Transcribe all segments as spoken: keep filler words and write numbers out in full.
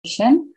session.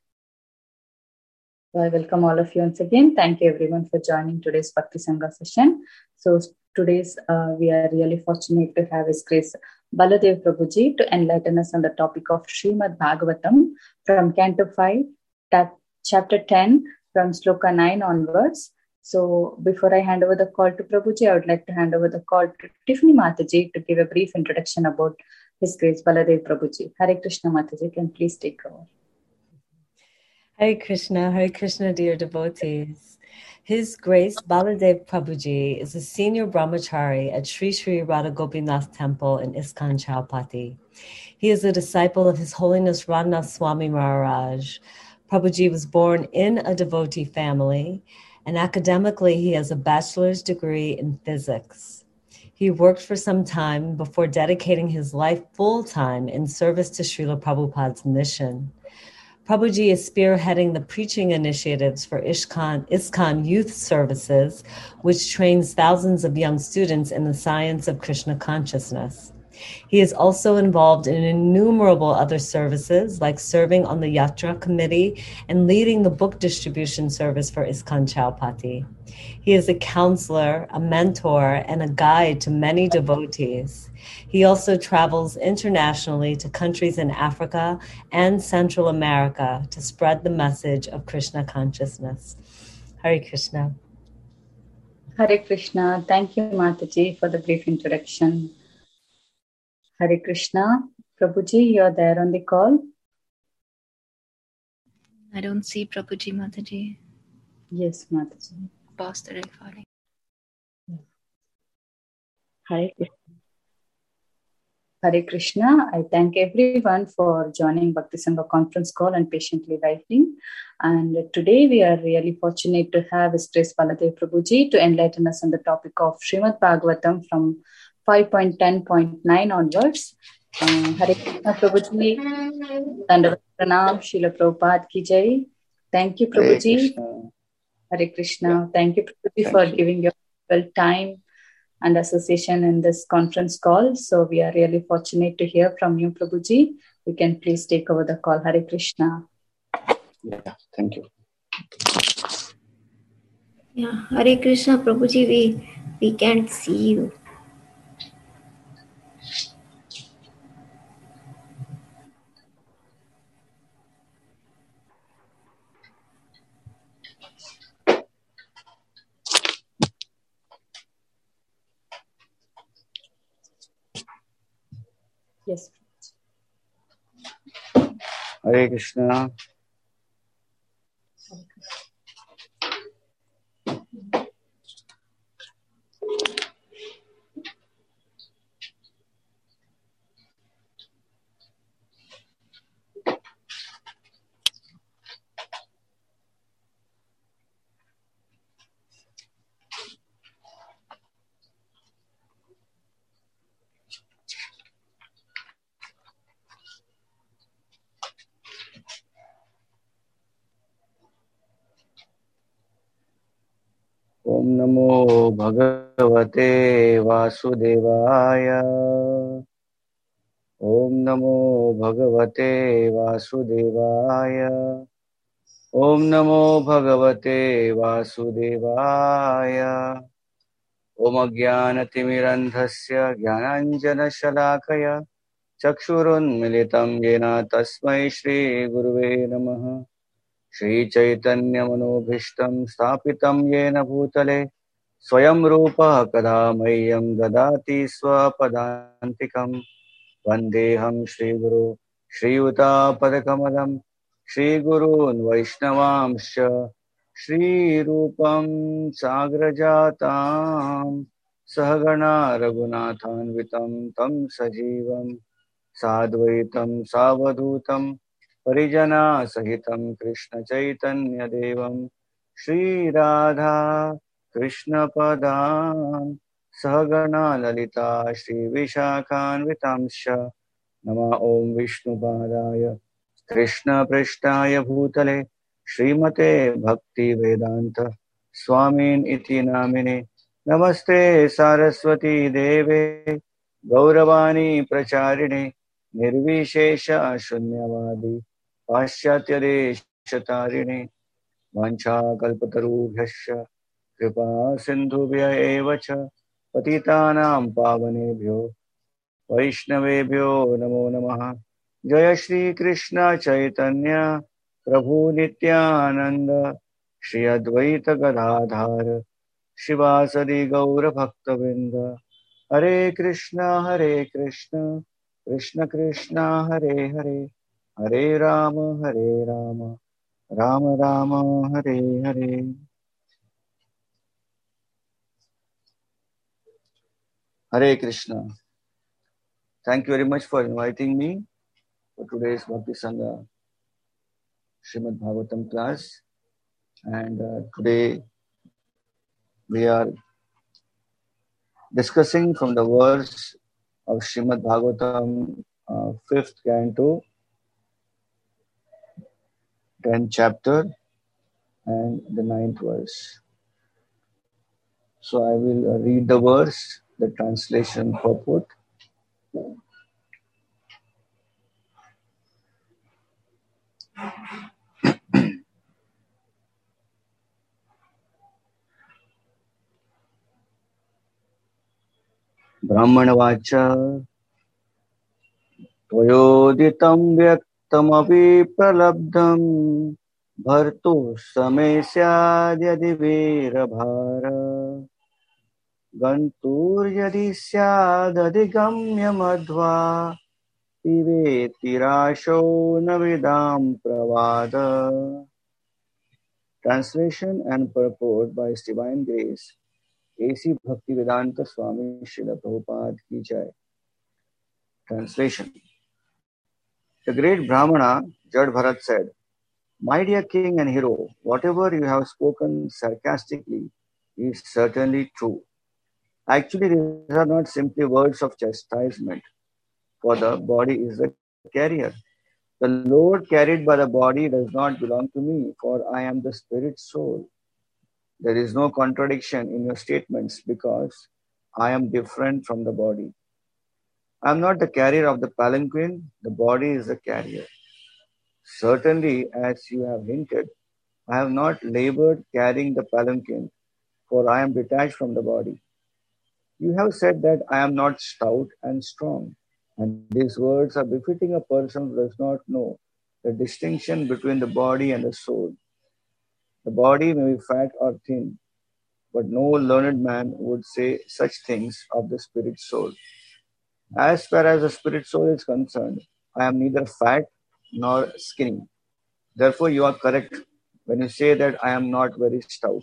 So I welcome all of you once again. Thank you everyone for joining today's Bhakti Sangha session. So today's uh, we are really fortunate to have His Grace Baladev Prabhuji to enlighten us on the topic of Srimad Bhagavatam from Canto five, chapter ten, from Sloka nine onwards. So before I hand over the call to Prabhuji, I would like to hand over the call to Tiffany Mataji to give a brief introduction about His Grace Baladev Prabhuji. Hare Krishna Mataji, can please take over. Hare Krishna, Hare Krishna, dear devotees. His Grace Baladev Prabhuji is a senior brahmachari at Sri Sri Radha Gopinath Temple in ISKCON Chowpatty. He is a disciple of His Holiness Radhanath Swami Maharaj. Prabhuji was born in a devotee family, and academically he has a bachelor's degree in physics. He worked for some time before dedicating his life full-time in service to Srila Prabhupada's mission. Prabhuji is spearheading the preaching initiatives for ISKCON, ISKCON Youth Services, which trains thousands of young students in the science of Krishna consciousness. He is also involved in innumerable other services, like serving on the Yatra Committee and leading the book distribution service for ISKCON Chowpatty. He is a counselor, a mentor, and a guide to many devotees. He also travels internationally to countries in Africa and Central America to spread the message of Krishna consciousness. Hare Krishna. Hare Krishna. Thank you, Mataji, for the brief introduction. Hare Krishna. Prabhuji, you're there on the call? I don't see Prabhuji, Mataji. Yes, Mataji. Pause the recording. Hare Krishna. Hare Krishna. I thank everyone for joining Bhakti Sangha conference call and patiently writing. And today we are really fortunate to have His Grace Baladev Prabhuji to enlighten us on the topic of Srimad Bhagavatam from five point ten point nine onwards. Uh, Hare Krishna Prabhuji. Dandavat Pranam, Srila Prabhupada ki jai. Thank you, Prabhuji. Hare Krishna. Yeah. Thank you, Prabhuji, Thank for you. giving your well time and association in this conference call. So we are really fortunate to hear from you, Prabhuji. You can please take over the call. Hare Krishna. Yeah, thank you. Yeah, Hare Krishna, Prabhuji, we, we can't see you. Yes. Hare Krishna. Om Namo Bhagavate Vasudevaya. Om Namo Bhagavate Vasudevaya. Om Namo Bhagavate Vasudevaya. Om Ajnanatimirandhasya Jnananjana Shalakaya Chakshurunmilitam Yena Tasmai Shri Guruve Namaha. Shri Chaitanya Manobhishtam Sthapitam Yena Bhutale Swayam Rupa Kadamayyam Dadati Swapadantikam Vandeham Shri Guru Shri Yuta Padakamalam Shri Gurun Vaishnavamsha Shri Rupam Sagrajatam Sahagana Raghunathanvitam Tam Sajivam Sadvaitam Savadhutam Parijana Sahitam Krishna Chaitanya Devam Shri Radha Krishna Padam Sahagana Lalita Shri Vishakhan Vitamsha Nama Om Vishnu Padaya Krishna Prishtaya Bhutale Srimate Bhakti Vedanta Swamin Iti Namine Namaste Saraswati Deve Gauravani Pracharine Nirvishesha Shunyavadi पाश्चात्य देशतारिणे वाञ्छाकल्पतरुभ्यश्च कृपा सिन्धुभ्य एव च पतितानां पावनेभ्यो वैष्णवेभ्यो नमो नमः। जय श्री कृष्ण चैतन्य प्रभु नित्यानंद श्री अद्वैत गदाधर शिवासदि गौर भक्तवृंद। हरे कृष्णा हरे कृष्णा कृष्ण कृष्णा हरे हरे हरे राम हरे Ram Ram Ram Hare Hare. Hare Krishna. Thank you very much for inviting me for today's Bhakti Sangha Srimad Bhagavatam class. And uh, today we are discussing from the verse of Srimad Bhagavatam, uh, fifth canto, tenth chapter, and the ninth verse. So I will uh, read the verse, the translation purport. Brahmanavacha Tvayoditam Vyaktamaphi Pralabdham Bhartu Same Syadhyadi Virabhara Gantur Yadi Syadadi Gamya Madhva Piveti Rasho Navidam Pravada. Translation and purport by His Divine Grace A C Bhaktivedanta Swami Srila Prabhupada Ki Jai. Translation. The great Brahmana Jad Bharat said, "My dear king and hero, whatever you have spoken sarcastically is certainly true. Actually, these are not simply words of chastisement, for the body is the carrier. The load carried by the body does not belong to me, for I am the spirit soul. There is no contradiction in your statements because I am different from the body. I am not the carrier of the palanquin, the body is the carrier. Certainly, as you have hinted, I have not labored carrying the palanquin, for I am detached from the body. You have said that I am not stout and strong, and these words are befitting a person who does not know the distinction between the body and the soul. The body may be fat or thin, but no learned man would say such things of the spirit soul. As far as the spirit soul is concerned, I am neither fat nor skinny. Therefore, you are correct when you say that I am not very stout.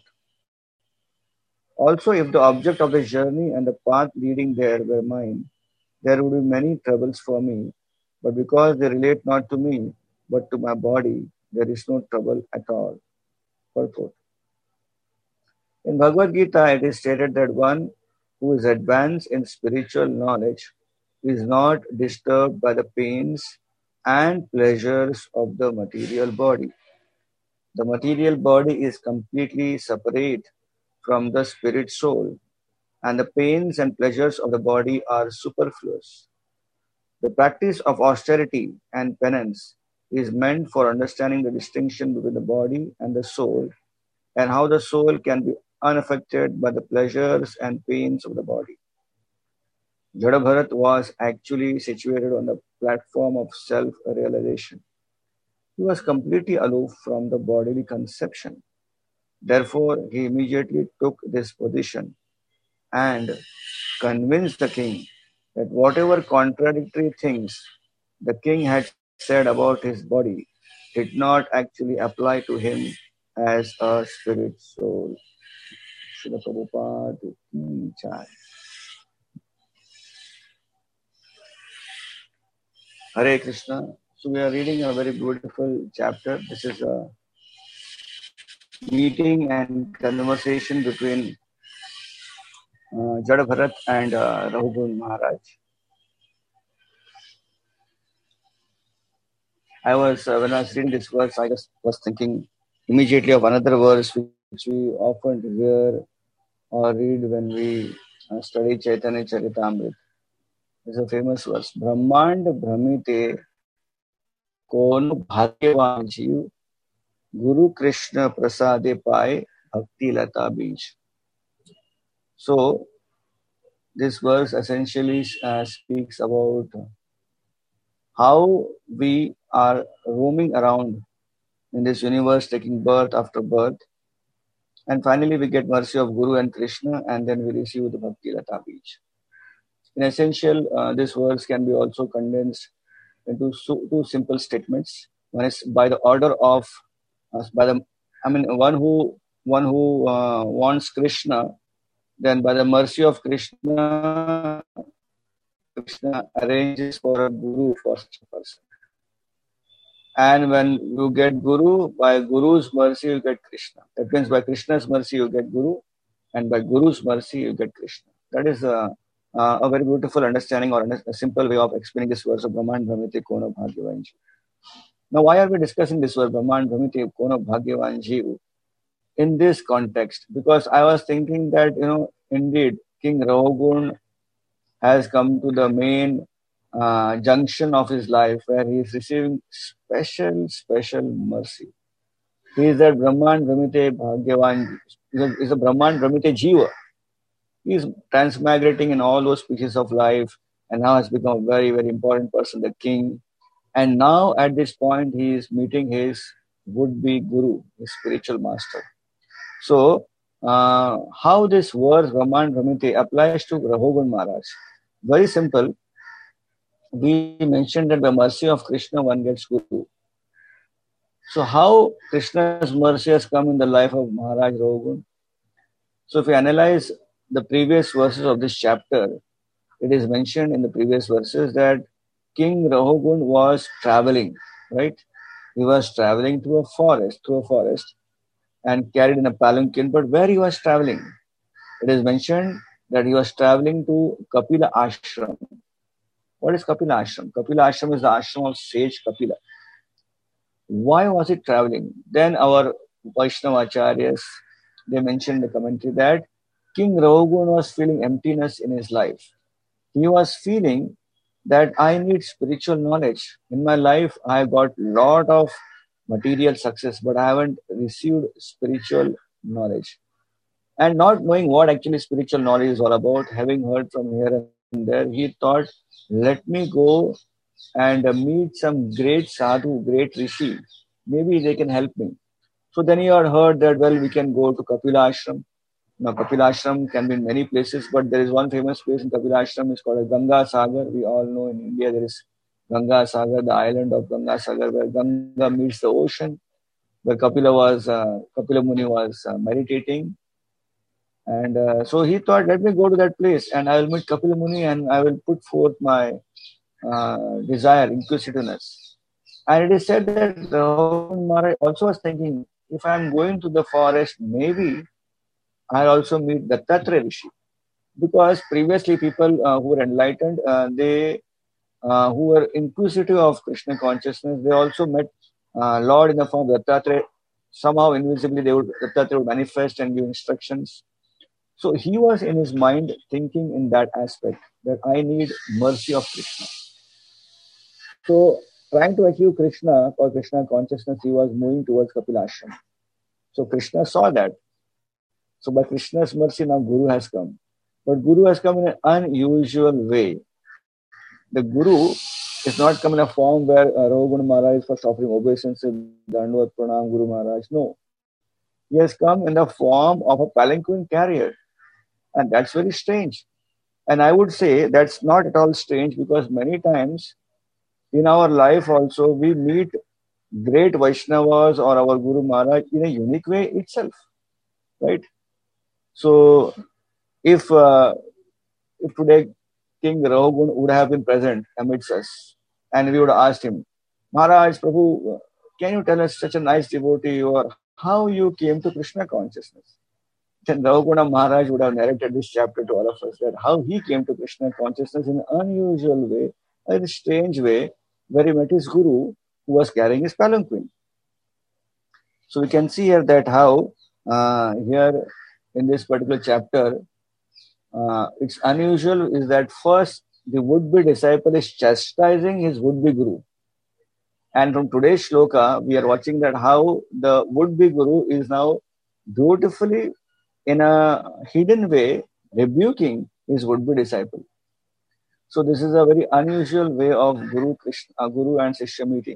Also, if the object of the journey and the path leading there were mine, there would be many troubles for me, but because they relate not to me, but to my body, there is no trouble at all. Purport. In Bhagavad Gita, it is stated that one who is advanced in spiritual knowledge is not disturbed by the pains and pleasures of the material body. The material body is completely separate from the spirit soul, and the pains and pleasures of the body are superfluous. The practice of austerity and penance is meant for understanding the distinction between the body and the soul, and how the soul can be unaffected by the pleasures and pains of the body. Jadabharat was actually situated on the platform of self-realization. He was completely aloof from the bodily conception. Therefore, he immediately took this position and convinced the king that whatever contradictory things the king had said about his body did not actually apply to him as a spirit soul. Srila Prabhupada Ki Jai. Hare Krishna. So we are reading a very beautiful chapter. This is a meeting and conversation between uh, Jada Bharat and uh, Raghugun Maharaj. I was, uh, when I was reading this verse, I just was thinking immediately of another verse which we often hear or read when we uh, study Chaitanya Charitamrita. It's a famous verse. Brahmand Brahmite Kono bhagyavan jeev, Guru Krishna prasade paye bhakti lata bij. So, this verse essentially uh, speaks about how we are roaming around in this universe, taking birth after birth. And finally, we get mercy of Guru and Krishna, and then we receive the Bhakti Lata Bij. In essential, uh, this verse can be also condensed into two simple statements. One is by the order of, uh, by the, I mean, one who one who uh, wants Krishna, then by the mercy of Krishna, Krishna arranges for a guru for such a person. And when you get Guru, by Guru's mercy you get Krishna. That means by Krishna's mercy you get Guru, and by Guru's mercy you get Krishna. That is a, a very beautiful understanding or a simple way of explaining this verse of Brahman Brahmite Kono Bhagyavan Jeev. Now, why are we discussing this verse, Brahman Brahmite Kono Bhagyavan Jeev, in this context? Because I was thinking that, you know, indeed, King Rahugun has come to the main uh, junction of his life where he is receiving special, special mercy. He is that Brahman Brahmite Bhagyavan, he is a Brahman Brahmite Jiva. He is transmigrating in all those species of life and now has become a very, very important person, the king. And now at this point, he is meeting his would-be guru, his spiritual master. So, uh, how this verse Brahman Brahmite applies to Rahugun Maharaj? Very simple. We mentioned that by mercy of Krishna, one gets Guru. So how Krishna's mercy has come in the life of Maharaj Rahugun? So if we analyze the previous verses of this chapter, it is mentioned in the previous verses that King Rahugun was traveling, right? He was traveling to a forest, through a forest, and carried in a palanquin. But where he was traveling? It is mentioned that he was traveling to Kapila Ashram. What is Kapila Ashram? Kapila Ashram is the ashram of sage Kapila. Why was he traveling? Then our Vaishnava Acharyas, they mentioned in the commentary that King Rahugun was feeling emptiness in his life. He was feeling that I need spiritual knowledge. In my life, I got a lot of material success, but I haven't received spiritual knowledge. And not knowing what actually spiritual knowledge is all about, having heard from here and there, he thought, let me go and meet some great sadhu, great rishi. Maybe they can help me. So then he had heard that, well, we can go to Kapila Ashram. Now, Kapila Ashram can be in many places, but there is one famous place in Kapila Ashram. It's called Ganga Sagar. We all know in India there is Ganga Sagar, the island of Ganga Sagar, where Ganga meets the ocean, where Kapila was, uh, Kapila Muni was uh, meditating. And uh, so he thought, let me go to that place and I will meet Kapila Muni and I will put forth my uh, desire, inquisitiveness. And it is said that Rahugun Maharaj also was thinking, if I am going to the forest, maybe I'll also meet Dattatreya Rishi. Because previously people uh, who were enlightened, uh, they uh, who were inquisitive of Krishna consciousness, they also met uh, Lord in the form of Dattatreya. Somehow invisibly they would, Dattatreya would manifest and give instructions. So he was in his mind thinking in that aspect, that I need mercy of Krishna. So trying to achieve Krishna or Krishna consciousness, he was moving towards Kapila Ashram. So Krishna saw that. So by Krishna's mercy, now Guru has come. But Guru has come in an unusual way. The Guru is not come in a form where uh, Rahugun Maharaj is first offering obeisances, Dandvat Pranam Guru Maharaj. No. He has come in the form of a palanquin carrier. And that's very strange. And I would say that's not at all strange, because many times in our life also we meet great Vaishnavas or our Guru Maharaj in a unique way itself. Right? So if uh, if today King Rahugun would have been present amidst us and we would have asked him, Maharaj, Prabhu, can you tell us, such a nice devotee you are, how you came to Krishna consciousness? Then Rahugun Maharaj would have narrated this chapter to all of us, that how he came to Krishna consciousness in an unusual way, in a strange way, where he met his Guru who was carrying his palanquin. So we can see here that how uh, here in this particular chapter, uh, it's unusual is that first the would-be disciple is chastising his would-be Guru. And from today's shloka, we are watching that how the would-be guru is now beautifully, in a hidden way, rebuking his would-be disciple. So this is a very unusual way of Guru Krishna, uh, Guru and Shishya meeting.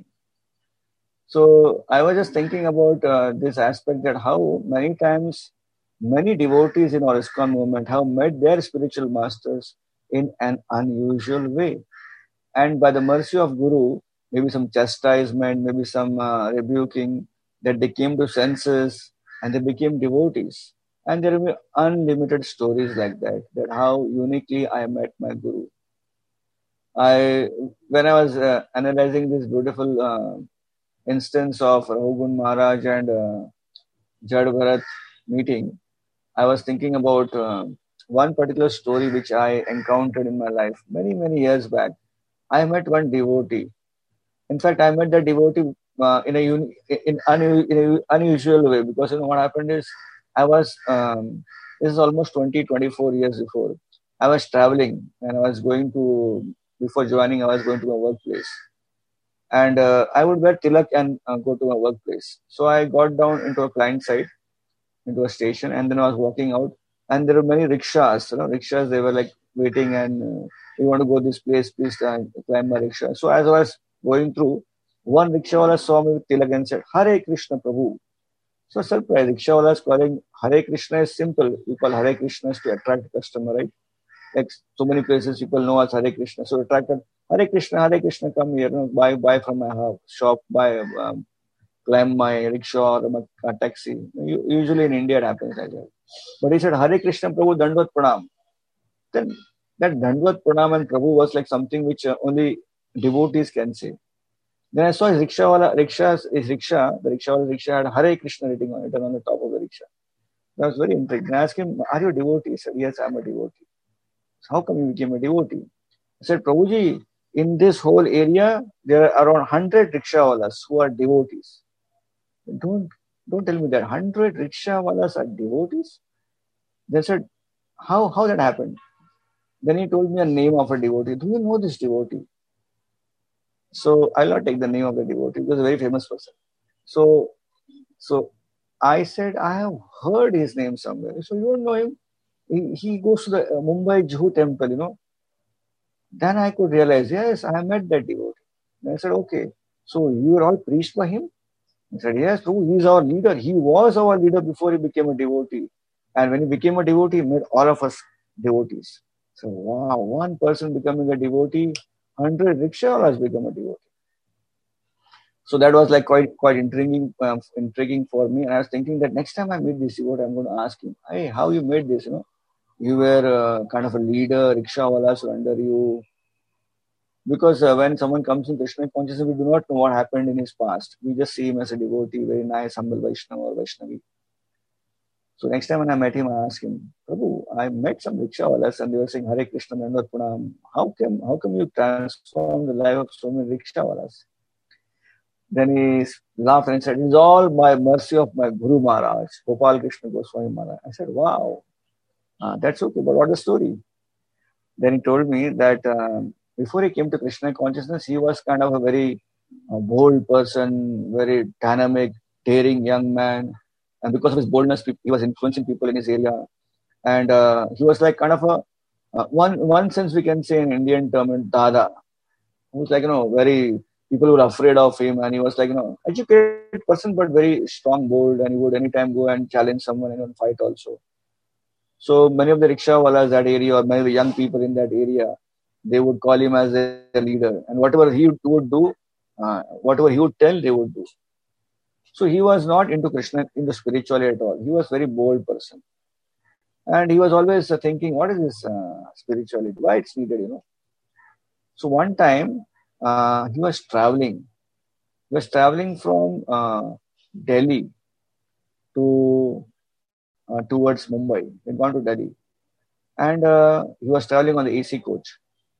So I was just thinking about uh, this aspect, that how many times many devotees in our ISKCON movement have met their spiritual masters in an unusual way. And by the mercy of Guru, maybe some chastisement, maybe some uh, rebuking, that they came to senses and they became devotees. And there will be unlimited stories like that, that how uniquely I met my Guru. I, when I was uh, analyzing this beautiful uh, instance of Raghugun Maharaj and uh, Jad Bharat meeting, I was thinking about uh, one particular story which I encountered in my life many, many years back. I met one devotee. In fact, I met the devotee uh, in a un- in, un- in an unusual way, because you know what happened is, I was um, this is almost twenty, twenty-four years before. I was traveling and I was going to before joining. I was going to my workplace, and uh, I would wear tilak and uh, go to my workplace. So I got down into a client side, into a station, and then I was walking out, and there were many rickshaws. You know, rickshaws, they were like waiting, and uh, we want to go this place, please uh, climb my rickshaw. So as I was going through, one rickshawala saw me with tilak and said, Hare Krishna Prabhu. So surprised, rickshawala is calling Hare Krishna is simple. We call Hare Krishna to attract customer, right? Like so many places people know us Hare Krishna. So attracted, Hare Krishna, Hare Krishna, come here, you know, buy, buy from my house, shop, buy, um, climb my rickshaw or my taxi. Usually in India it happens like that. But he said, Hare Krishna Prabhu, Dandvat Pranam. Then that Dandvat Pranam and Prabhu was like something which uh, only devotees can say. Then I saw his rickshaw, rickshaws, his rickshaw, the rickshaw, rickshaw had Hare Krishna written on it and on the top of the rickshaw. I was very intrigued. And I asked him, are you a devotee? He said, yes, I'm a devotee. So how come you became a devotee? I said, Prabhuji, in this whole area, there are around one hundred rickshawalas who are devotees. Don't, don't tell me that. one hundred rickshawalas are devotees? They said, how, how that happened? Then he told me a name of a devotee. Do you know this devotee? So I'll not take the name of the devotee because he's a very famous person. So, so I said, I have heard his name somewhere. So you don't know him? He, he goes to the uh, Mumbai Juhu temple, you know. Then I could realize, yes, I met that devotee. And I said, okay, so you were all preached by him? He said, yes, true, he is our leader. He was our leader before he became a devotee. And when he became a devotee, he made all of us devotees. So, wow, one person becoming a devotee, one hundred rickshaws become a devotee. So that was like quite quite intriguing, um, intriguing for me. And I was thinking that next time I meet this devotee, I'm going to ask him, hey, how you made this, you know? You were uh, kind of a leader, rickshawalas were under you. Because uh, when someone comes in Krishna consciousness, we do not know what happened in his past. We just see him as a devotee, very nice, humble Vaishnava or Vaishnavi. So next time when I met him, I asked him, Prabhu, I met some rickshawalas and they were saying Hare Krishna, Dandvat Pranam. How come, how come you transform the life of so many rickshawalas? Then he laughed and said, it's all by mercy of my Guru Maharaj, Gopal Krishna Goswami Maharaj. I said, wow, uh, that's okay, but what the story? Then he told me that um, before he came to Krishna consciousness, he was kind of a very uh, bold person, very dynamic, daring young man. And because of his boldness, he was influencing people in his area. And uh, he was like kind of a, uh, one one sense we can say in Indian term, Dada. He was like, you know, very, people were afraid of him. And he was like, you know, educated person, but very strong, bold. And he would anytime go and challenge someone and fight also. So many of the rickshawalas that area, or many of the young people in that area, they would call him as a leader. And whatever he would do, uh, whatever he would tell, they would do. So he was not into Krishna, into spirituality at all. He was a very bold person. And he was always uh, thinking, what is this uh, spirituality? Why it's needed, you know? So one time, uh, he was traveling. He was traveling from uh, Delhi to uh, towards Mumbai. He had gone to Delhi. And uh, he was traveling on the A C coach.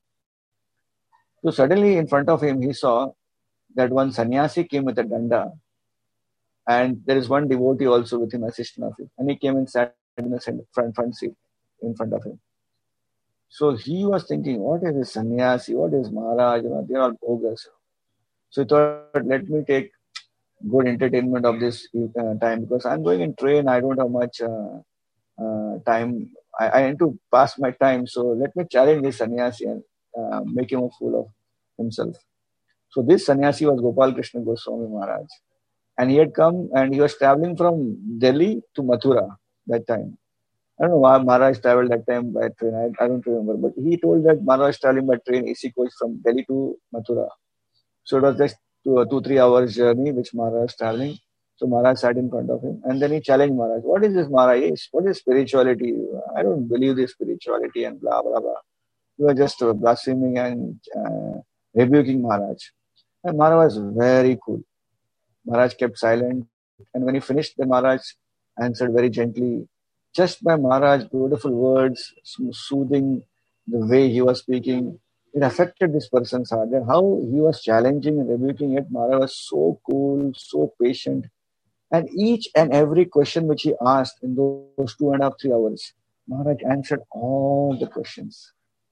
So suddenly in front of him, he saw that one sannyasi came with a danda. And there is one devotee also with him, assistant of him. And he came and sat in the front, front seat in front of him. So he was thinking, what is this sannyasi? What is Maharaj? You know, they are all bogus. So he thought, let me take good entertainment of this uh, time because I'm going in train. I don't have much uh, uh, time. I, I need to pass my time. So let me challenge this sannyasi and uh, make him a fool of himself. So this sannyasi was Gopal Krishna Goswami Maharaj. And he had come and he was traveling from Delhi to Mathura that time. I don't know why Maharaj traveled that time by train. I, I don't remember. But he told that Maharaj was traveling by train A C coach from Delhi to Mathura. So it was just two, two three hours journey which Maharaj was traveling. So Maharaj sat in front of him and then he challenged Maharaj. What is this Maharaj? What is spirituality? I don't believe this spirituality and blah, blah, blah. You are just uh, blaspheming and uh, rebuking Maharaj. And Maharaj was very cool. Maharaj kept silent. And when he finished, then Maharaj answered very gently. Just by Maharaj's beautiful words, soothing the way he was speaking, it affected this person's heart. That how he was challenging and rebuking it, Maharaj was so cool, so patient. And each and every question which he asked in those two and a half, three hours, Maharaj answered all the questions.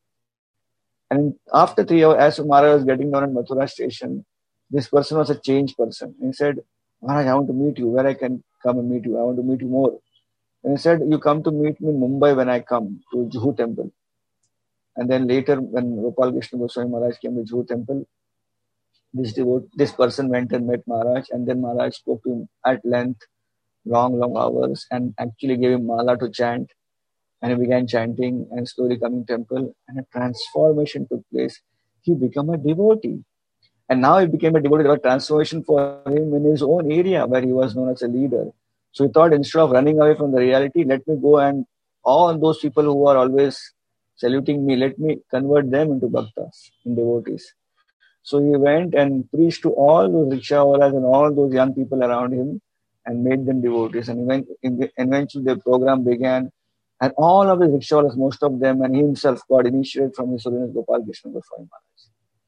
And after three hours, as Maharaj was getting down at Mathura station, this person was a changed person. And he said, Maharaj, I want to meet you. Where I can come and meet you? I want to meet you more. And he said, you come to meet me in Mumbai when I come to Juhu temple. And then later, when Gopal Krishna Goswami Maharaj came to Juhu temple, this devote, this person went and met Maharaj. And then Maharaj spoke to him at length, long, long hours, and actually gave him mala to chant. And he began chanting and slowly coming to temple. And a transformation took place. He became a devotee. And now he became a devotee. There was transformation for him in his own area where he was known as a leader. So he thought, instead of running away from the reality, let me go and all those people who are always saluting me, let me convert them into bhaktas, in devotees. So he went and preached to all those rickshawalas and all those young people around him and made them devotees. And eventually the program began. And all of his rickshawalas, most of them, and he himself got initiated from His Holiness Gopal Krishna Goswami Maharaj.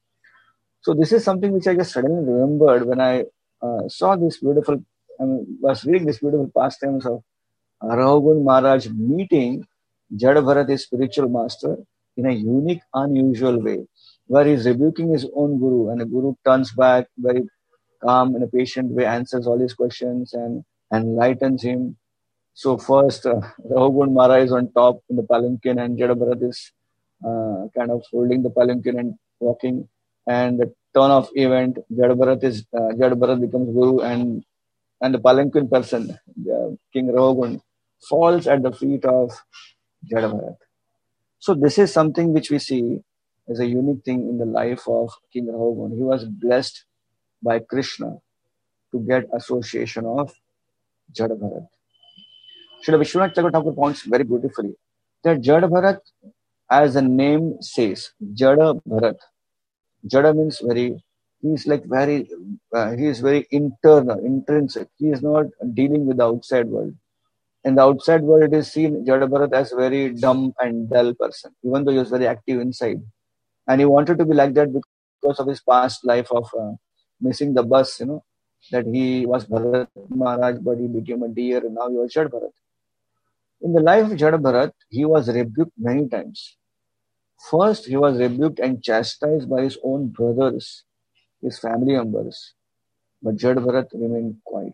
So this is something which I just suddenly remembered when I uh, saw this beautiful, I mean, was reading this beautiful pastimes of Raghun Maharaj meeting Jada Bharat, his spiritual master, in a unique, unusual way, where he is rebuking his own guru, and the guru turns back very calm in a patient way, answers all his questions and enlightens him. So first, uh, Raghun Maharaj is on top in the palanquin, and Jada Bharat is uh, kind of holding the palanquin and walking. And the turn of event, Jada Bharat is uh, Jada Bharat becomes guru, and and the palanquin person, uh, King Raghun, falls at the feet of Jada Bharat. So this is something which we see as a unique thing in the life of King Raghun. He was blessed by Krishna to get association of Jada Bharat. Srila Vishwanath Chakravarti Thakur points very beautifully that Jada Bharat, as the name says, Jada Bharat. Jada means very, he is like very, uh, he is very internal, intrinsic. He is not dealing with the outside world. In the outside world, it is seen Jada Bharat as a very dumb and dull person, even though he was very active inside. And he wanted to be like that because of his past life of uh, missing the bus, you know, that he was Bharat Maharaj, but he became a deer, and now he was Jada Bharat. In the life of Jada Bharat, he was rebuked many times. First, he was rebuked and chastised by his own brothers, his family members. But Jada Bharat remained quiet.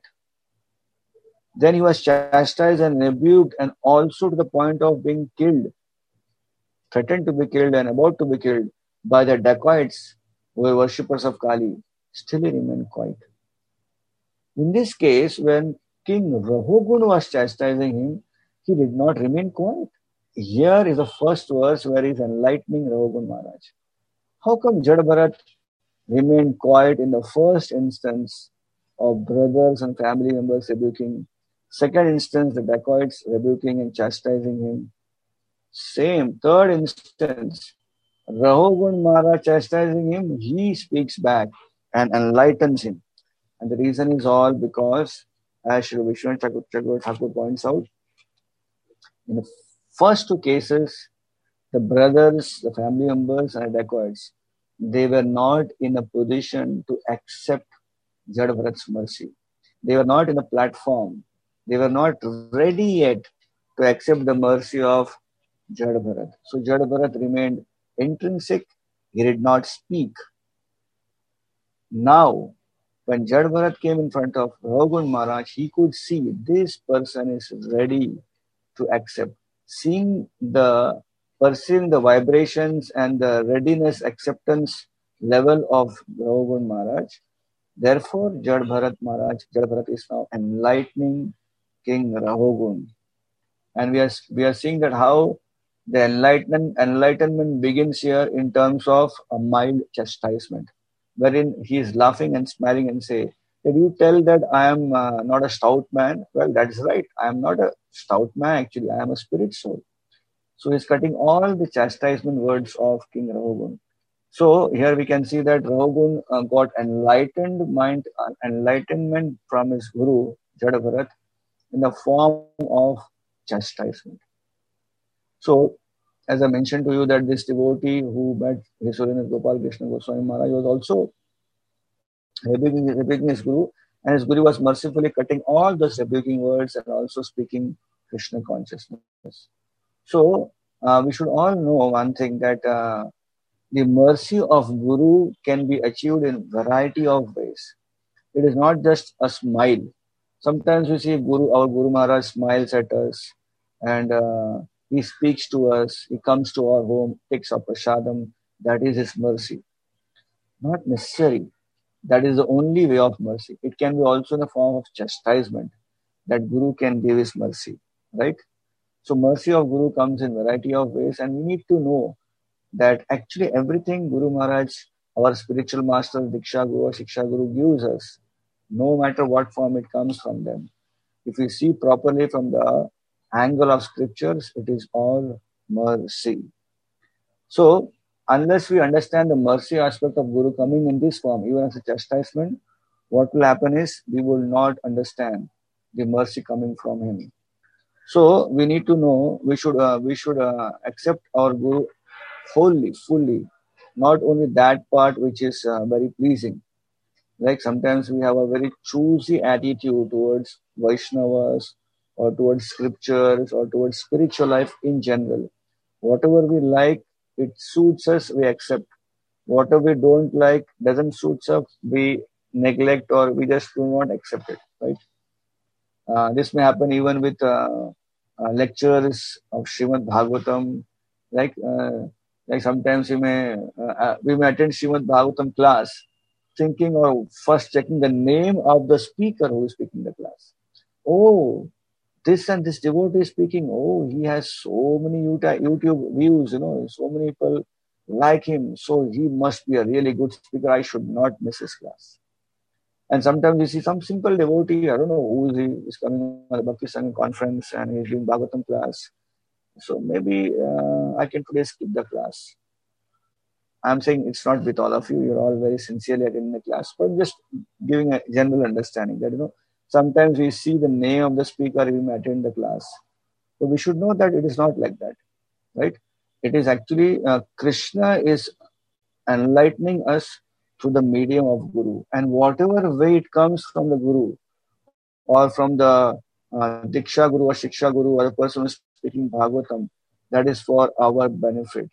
Then he was chastised and rebuked, and also to the point of being killed, threatened to be killed and about to be killed by the dacoits who were worshippers of Kali. Still he remained quiet. In this case, when King Raghun was chastising him, he did not remain quiet. Here is the first verse where he is enlightening Raghun Maharaj. How come Jada Bharat remained quiet in the first instance of brothers and family members rebuking? Second instance, the dacoits rebuking and chastising him. Same, third instance, Raghun Maharaj chastising him, he speaks back and enlightens him. And the reason is all because, as Shri Vishwanath Chakravarti Thakur points out, in the first two cases, the brothers, the family members and the dacoits, they were not in a position to accept Jada Bharat's mercy. They were not in a platform. They were not ready yet to accept the mercy of Jada Bharat. So Jada Bharat remained intrinsic. He did not speak. Now, when Jad Bharat came in front of Raghunath Maharaj, he could see this person is ready to accept. Seeing the, perceiving the vibrations and the readiness, acceptance level of Raghunath Maharaj, therefore Jad Bharat Maharaj, Jad Bharat is now enlightening King Raghunath. And we are, we are seeing that how the enlightenment, enlightenment begins here in terms of a mild chastisement, wherein he is laughing and smiling and say, did you tell that I am uh, not a stout man? Well, that is right. I am not a stout man, actually. I am a spirit soul. So he's cutting all the chastisement words of King Raghunath. So here we can see that Raghunath uh, got enlightened mind, uh, enlightenment from his guru, Jad Bharat, in the form of chastisement. So, as I mentioned to you that this devotee who met His Holiness Gopal Krishna Goswami Maharaj was also rebuking, rebuking his guru, and his guru was mercifully cutting all those rebuking words and also speaking Krishna consciousness. So, uh, we should all know one thing, that uh, the mercy of guru can be achieved in variety of ways. It is not just a smile. Sometimes we see guru, our Guru Maharaj smiles at us, and uh, he speaks to us, he comes to our home, takes our prasadam. That is his mercy. Not necessary. That is the only way of mercy. It can be also in the form of chastisement, that Guru can give his mercy, right? So mercy of Guru comes in variety of ways, and we need to know that actually everything Guru Maharaj, our spiritual master, Diksha Guru or Shiksha Guru gives us, no matter what form it comes from them, if we see properly from the angle of scriptures, it is all mercy. So, unless we understand the mercy aspect of Guru coming in this form, even as a chastisement, what will happen is we will not understand the mercy coming from him. So, we need to know, we should uh, we should uh, accept our Guru wholly, fully, not only that part which is uh, very pleasing. Like sometimes we have a very choosy attitude towards Vaishnavas or towards scriptures or towards spiritual life in general. Whatever we like, it suits us, we accept. Whatever we don't like, doesn't suit us, we neglect or we just do not accept it, right? Uh, this may happen even with uh, uh, lectures of Srimad Bhagavatam. Like, uh, like sometimes we may, uh, we may attend Srimad Bhagavatam class, thinking or first checking the name of the speaker who is speaking the class. Oh, this and this devotee is speaking. Oh, he has so many YouTube views, you know, so many people like him. So he must be a really good speaker. I should not miss his class. And sometimes you see some simple devotee, I don't know who is he, is coming on a Bhakti Sangha conference and he's doing Bhagavatam class. So maybe uh, I can today skip the class. I'm saying it's not with all of you. You're all very sincerely attending the class, but just giving a general understanding that, you know, sometimes we see the name of the speaker, we may attend the class. But we should know that it is not like that, right? It is actually, uh, Krishna is enlightening us through the medium of Guru. And whatever way it comes from the Guru or from the uh, Diksha Guru or Shiksha Guru or the person who is speaking Bhagavatam, that is for our benefit.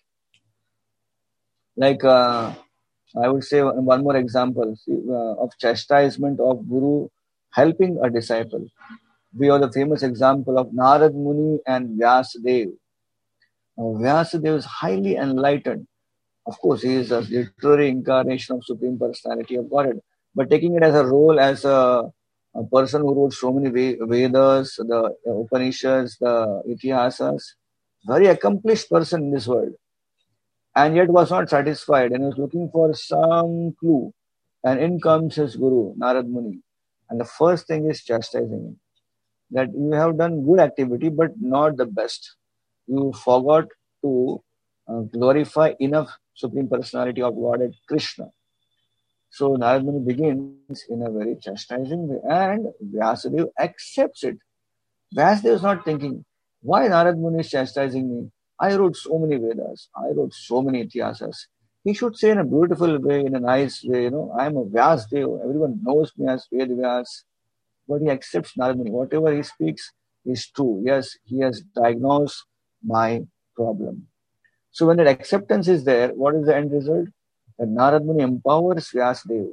Like, uh, I would say one more example uh, of chastisement of Guru helping a disciple. We have the famous example of Narad Muni and Vyasadeva. Now, Vyasadeva is highly enlightened. Of course, he is a literary incarnation of Supreme Personality of Godhead. But taking it as a role as a, a person who wrote so many Vedas, the Upanishads, the Itihasas, very accomplished person in this world. And yet was not satisfied and was looking for some clue. And in comes his guru, Narad Muni. And the first thing is chastising him. That you have done good activity, but not the best. You forgot to uh, glorify enough Supreme Personality of Godhead, Krishna. So Narad Muni begins in a very chastising way, and Vyasadeva accepts it. Vyasadeva is not thinking, why Narad Muni is chastising me? I wrote so many Vedas. I wrote so many Itihasas. He should say in a beautiful way, in a nice way, you know, I am a Vyasadeva. Everyone knows me as Ved Vyas. But he accepts Narad Muni. Whatever he speaks is true. Yes, he has diagnosed my problem. So when that acceptance is there, what is the end result? That Narad Muni empowers Vyasadeva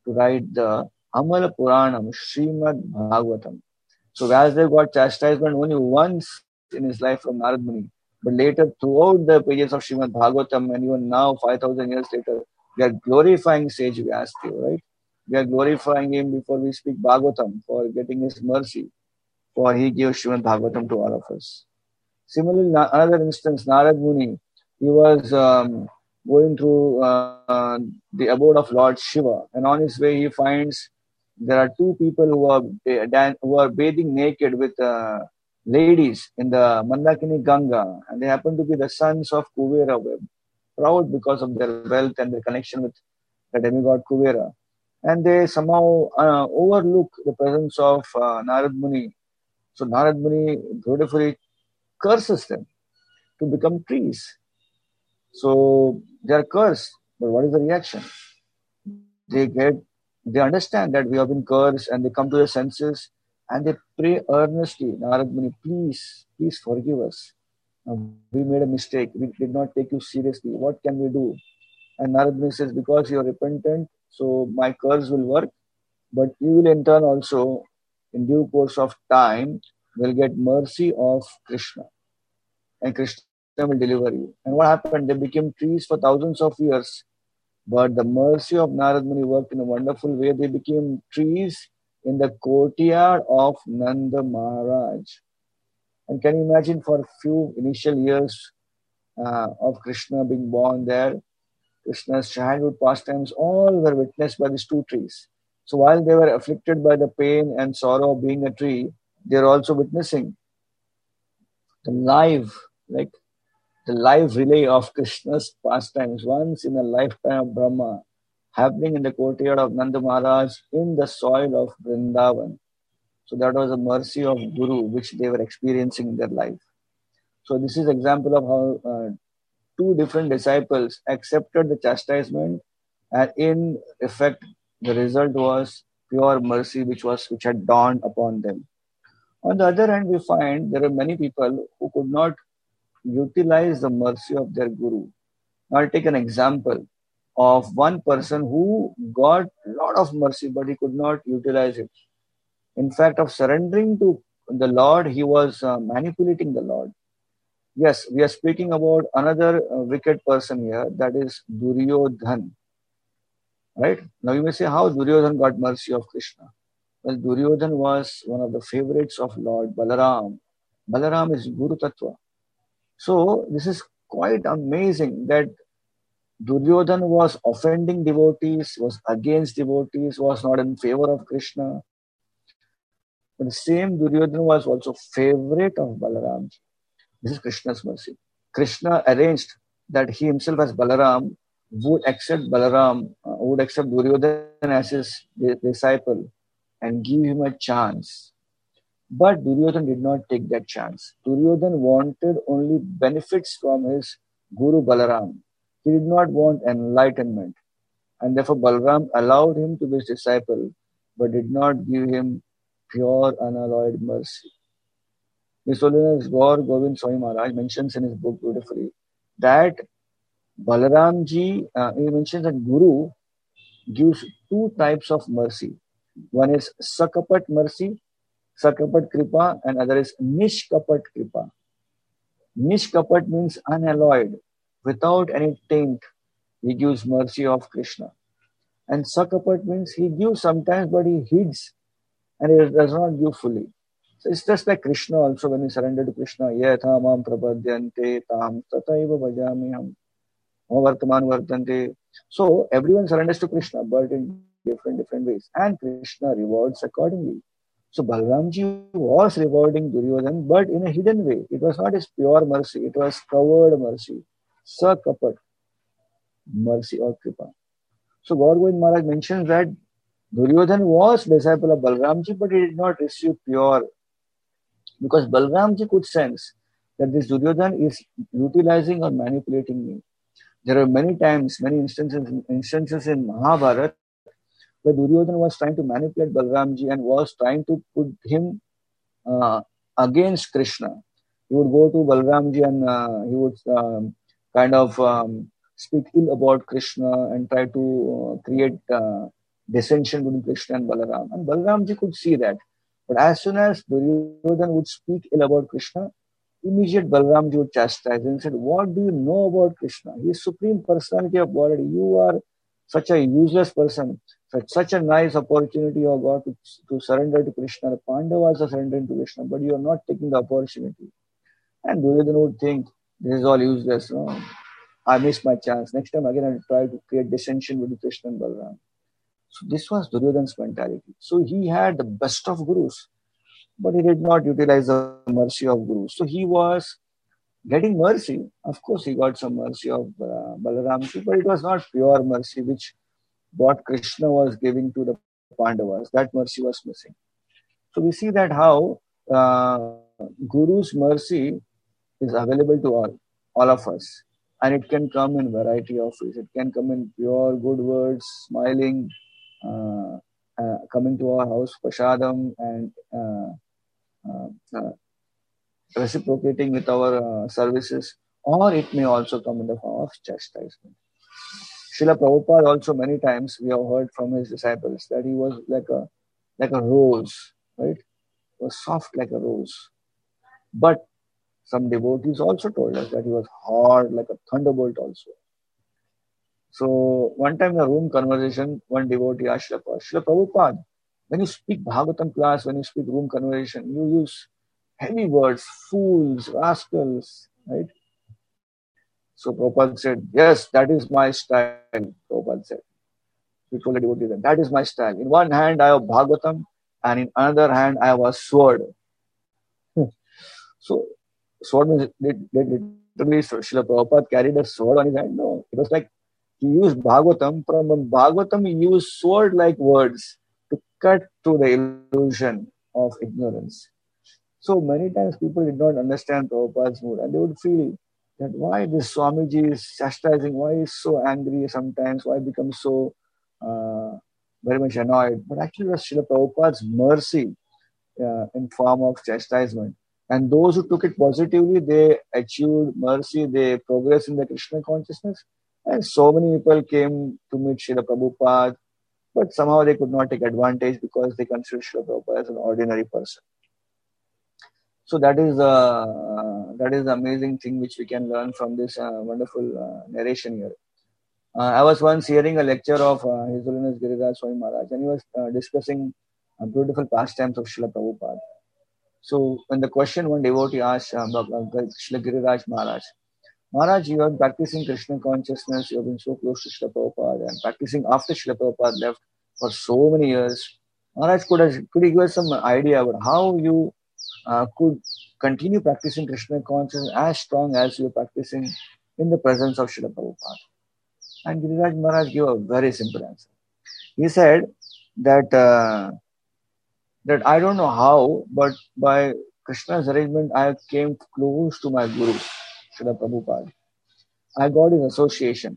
to write the Amala Puranam, Srimad Bhagavatam. So Vyasdev got chastisement only once in his life from Narad Muni. But later, throughout the pages of Srimad Bhagavatam, and even now, five thousand years later, we are glorifying sage Vyasdev, right? We are glorifying him before we speak Bhagavatam for getting his mercy, for he gave Srimad Bhagavatam to all of us. Similarly, another instance, Narad Muni, he was um, going through uh, the abode of Lord Shiva, and on his way he finds there are two people who are who are bathing naked with uh, ladies in the Mandakini Ganga, and they happen to be the sons of Kuvera, proud because of their wealth and their connection with the demigod Kuvera. And they somehow uh, overlook the presence of uh, Narad Muni. So Narad Muni beautifully curses them to become trees. So they are cursed, but what is the reaction? They get, they understand that we have been cursed, and they come to their senses and they pray earnestly. Narad Muni, please, please forgive us. Now, we made a mistake. We did not take you seriously. What can we do? And Narad Muni says, because you are repentant, so my curse will work, but you will in turn also, in due course of time, will get mercy of Krishna. And Krishna will deliver you. And what happened? They became trees for thousands of years. But the mercy of Narad Muni worked in a wonderful way. They became trees in the courtyard of Nanda Maharaj. And can you imagine, for a few initial years uh, of Krishna being born there, Krishna's childhood pastimes all were witnessed by these two trees. So while they were afflicted by the pain and sorrow of being a tree, they are also witnessing the live, like the live relay of Krishna's pastimes, once in a lifetime of Brahma, happening in the courtyard of Nanda Maharaj in the soil of Vrindavan. So that was a mercy of Guru which they were experiencing in their life. So this is an example of how uh, two different disciples accepted the chastisement, and in effect the result was pure mercy which was which had dawned upon them. On the other hand, we find there are many people who could not utilize the mercy of their Guru. Now I'll take an example of one person who got a lot of mercy, but he could not utilize it. In fact, of surrendering to the Lord, he was uh, manipulating the Lord. Yes, we are speaking about another uh, wicked person here, that is Duryodhan. Right? Now you may say, how Duryodhan got mercy of Krishna? Well, Duryodhan was one of the favorites of Lord Balaram. Balaram is Guru Tattva. So this is quite amazing that Duryodhan was offending devotees, was against devotees, was not in favor of Krishna. But the same Duryodhan was also favorite of Balaram. This is Krishna's mercy. Krishna arranged that he himself as Balaram would accept Balaram, uh, would accept Duryodhan as his disciple and give him a chance. But Duryodhan did not take that chance. Duryodhan wanted only benefits from his Guru Balaram. He did not want enlightenment. And therefore Balaram allowed him to be his disciple, but did not give him pure unalloyed mercy. His Holiness Gaur Govind Swami Maharaj mentions in his book beautifully that Balaramji, uh, he mentions that Guru gives two types of mercy. One is Sakapat mercy, Sakapat Kripa, and other is Nishkapat Kripa. Nishkapat means unalloyed, without any taint. He gives mercy of Krishna. And Sakapat means he gives sometimes, but he hides and he does not give fully. So it's just like Krishna also, when he surrendered to Krishna, Yatha mam prapadyante tam tataiva bhajamiham vartaman vartante. So everyone surrenders to Krishna, but in different, different ways. And Krishna rewards accordingly. So Balaramji was rewarding Duryodhan, but in a hidden way. It was not his pure mercy, it was covered mercy. Sakapat, mercy or kripa. So Gaur Govind Maharaj mentions that Duryodhan was disciple of Balaramji, but he did not receive pure, because Balaramji could sense that this Duryodhan is utilizing or manipulating me. There are many times, many instances, instances in Mahabharata where Duryodhan was trying to manipulate Balaramji and was trying to put him uh, against Krishna. He would go to Balaramji and uh, he would um, kind of um, speak ill about Krishna and try to uh, create uh, dissension between Krishna and Balaram. And Balaramji could see that. But as soon as Duryodhana would speak ill about Krishna, immediate Balaramji would chastise him and said, what do you know about Krishna? He is Supreme Personality of Godhead. You are such a useless person. Such, such a nice opportunity you have got to, to surrender to Krishna. The Pandavas are surrendering to Krishna, but you are not taking the opportunity. And Duryodhana would think, this is all useless. No? I missed my chance. Next time again I will try to create dissension between Krishna and Balaram. So this was Duryodhana's mentality. So he had the best of gurus, but he did not utilize the mercy of gurus. So he was getting mercy. Of course, he got some mercy of uh, Balaramji, but it was not pure mercy, which what Krishna was giving to the Pandavas. That mercy was missing. So we see that how uh, Guru's mercy is available to all, all of us. And it can come in variety of ways. It can come in pure good words, smiling, uh, uh, coming to our house, prashadam, and uh, uh, uh, reciprocating with our uh, services. Or it may also come in the form of chastisement. Srila Prabhupada also many times we have heard from his disciples that he was like a like a rose, right? He was soft like a rose. But some devotees also told us that he was hard like a thunderbolt also. So one time in a room conversation, one devotee asked Srila Prabhupada, when you speak Bhagavatam class, when you speak room conversation, you use heavy words, fools, rascals, right? So Prabhupada said, yes, that is my style, Prabhupada said. He told the devotee that, that is my style. In one hand I have Bhagavatam and in another hand I have a sword. So sword means did, did literally so Srila Prabhupada carried a sword on his hand? No. It was like he used Bhagavatam. From Bhagavatam he used sword-like words to cut through the illusion of ignorance. So many times people did not understand Prabhupada's mood and they would feel that why this Swamiji is chastising, why he is so angry sometimes, why he becomes so uh, very much annoyed. But actually it was Srila Prabhupada's mercy uh, in form of chastisement. And those who took it positively, they achieved mercy, they progressed in the Krishna consciousness. And so many people came to meet Srila Prabhupada, but somehow they could not take advantage because they considered Srila Prabhupada as an ordinary person. So that is uh, that is the amazing thing which we can learn from this uh, wonderful uh, narration here. Uh, I was once hearing a lecture of uh, His Holiness Giriraj Swami Maharaj, and he was uh, discussing uh, beautiful pastimes of Srila Prabhupada. So when the question one devotee asked uh, Srila Giriraj Maharaj, Maharaj, you are practicing Krishna consciousness, you have been so close to Srila Prabhupada and practicing after Srila Prabhupada left for so many years. Maharaj, could, have, could you give us some idea about how you uh, could continue practicing Krishna consciousness as strong as you are practicing in the presence of Srila Prabhupada? And Giriraj Maharaj gave a very simple answer. He said that uh, that I don't know how, but by Krishna's arrangement, I came close to my Guru, Srila Prabhupada. I got his association.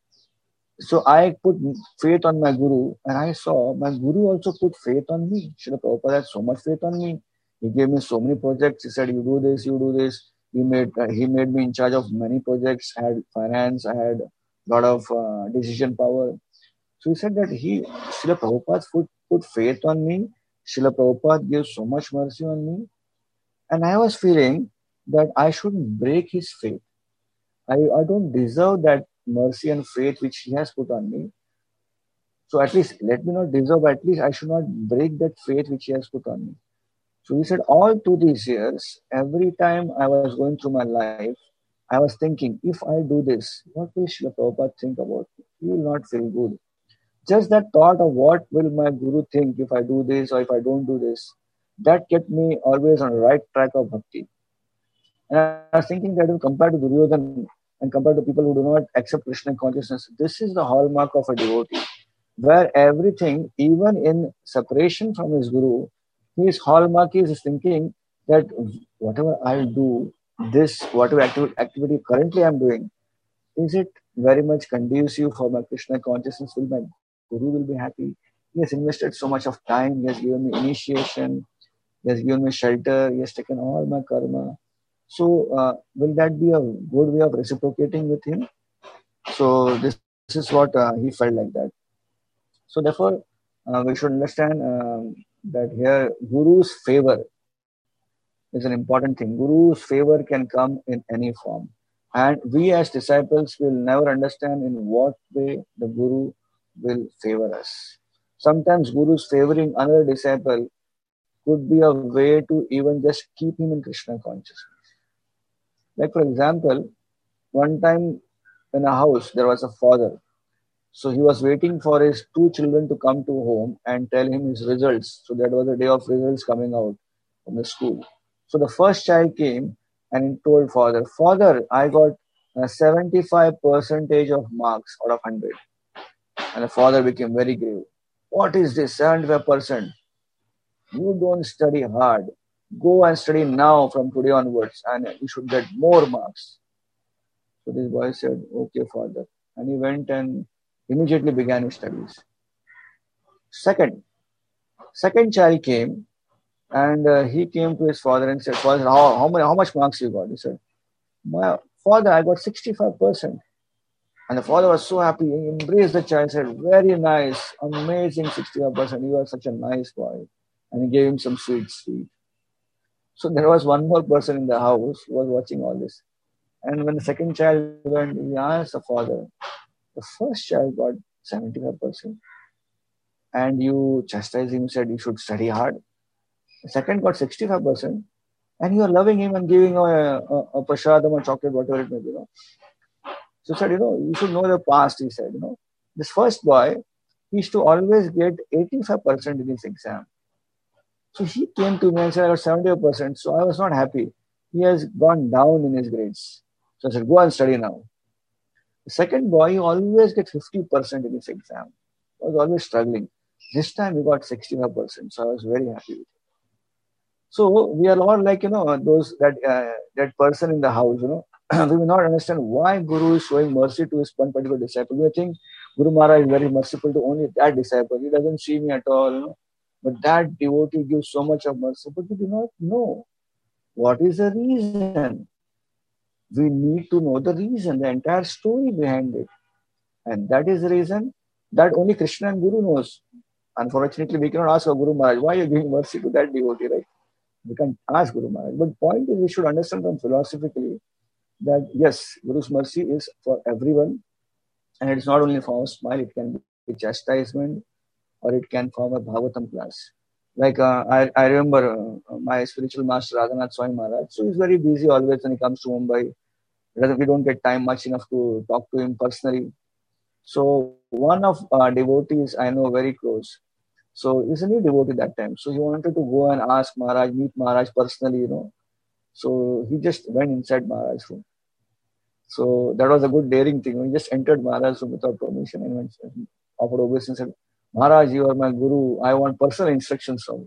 So I put faith on my Guru, and I saw my Guru also put faith on me. Srila Prabhupada had so much faith on me. He gave me so many projects. He said, you do this, you do this. He made uh, he made me in charge of many projects. I had finance, I had a lot of uh, decision power. So he said that he, Srila Prabhupada put, put faith on me. Srila Prabhupada gave so much mercy on me. And I was feeling that I shouldn't break his faith. I, I don't deserve that mercy and faith which he has put on me. So at least let me not deserve, but at least I should not break that faith which he has put on me. So he said, all through these years, every time I was going through my life, I was thinking, if I do this, what will Srila Prabhupada think about me? He will not feel good. Just that thought of what will my Guru think if I do this or if I don't do this, that kept me always on the right track of bhakti. And I was thinking that compared to Duryodhana and compared to people who do not accept Krishna consciousness, this is the hallmark of a devotee, where everything, even in separation from his Guru, his hallmark is thinking that whatever I'll do, this, whatever activity, activity currently I'm doing, is it very much conducive for my Krishna consciousness? Will my Guru will be happy? He has invested so much of time, he has given me initiation, he has given me shelter, he has taken all my karma. So uh, will that be a good way of reciprocating with him? So this, this is what uh, he felt like that. So therefore, uh, we should understand um, that here Guru's favor is an important thing. Guru's favor can come in any form. And we as disciples will never understand in what way the Guru will favor us. Sometimes Guru's favoring another disciple could be a way to even just keep him in Krishna consciousness. Like for example, one time in a house there was a father. So he was waiting for his two children to come to home and tell him his results. So that was the day of results coming out from the school. So the first child came and he told father, Father, I got a seventy-five percentage of marks out of one hundred. And the father became very grave. What is this seventy-five percent? You don't study hard. Go and study now from today onwards and you should get more marks. So this boy said, okay, father. And he went and immediately began his studies. Second, second child came and uh, he came to his father and said, Father, how, how, many, how much marks you got? He said, my father, I got sixty-five percent. And the father was so happy. He embraced the child and said, very nice, amazing sixty-five percent. You are such a nice boy. And he gave him some sweets to eat. So there was one more person in the house who was watching all this. And when the second child went, he asked the father, the first child got seventy-five percent. And you chastised him, said you should study hard. The second got sixty-five percent. And you are loving him and giving him a, a, a prasadam or chocolate, whatever it may be. You know? So he said, you know, you should know the past, he said. You know, this first boy, he used to always get eighty-five percent in his exam. So he came to me and said, I got seventy-five percent. So I was not happy. He has gone down in his grades. So I said, go and study now. The second boy, he always gets fifty percent in his exam. I was always struggling. This time he got sixty-five percent. So I was very happy with it. So we are all like, you know, those that uh, that person in the house, you know, we will not understand why Guru is showing mercy to his one particular disciple. We think Guru Maharaj is very merciful to only that disciple. He doesn't see me at all, you know. But that devotee gives so much of mercy, but we do not know what is the reason. We need to know the reason, the entire story behind it. And that is the reason that only Krishna and Guru knows. Unfortunately, we cannot ask our Guru Maharaj, why are you giving mercy to that devotee, right? We can ask Guru Maharaj. But the point is, we should understand from philosophically that yes, Guru's mercy is for everyone. And it's not only for a smile, it can be chastisement, or it can form a Bhagavatam class. Like uh, I, I remember uh, my spiritual master Radhanath Swami Maharaj. So he's very busy always when he comes to Mumbai. We don't get time much enough to talk to him personally. So one of uh, devotees I know very close. So he's a new devotee that time. So he wanted to go and ask Maharaj, meet Maharaj personally, you know. So he just went inside Maharaj's room. So that was a good daring thing. He just entered Maharaj's room without permission and went, offered obeisance and said, Maharaj, you are my Guru. I want personal instructions from you.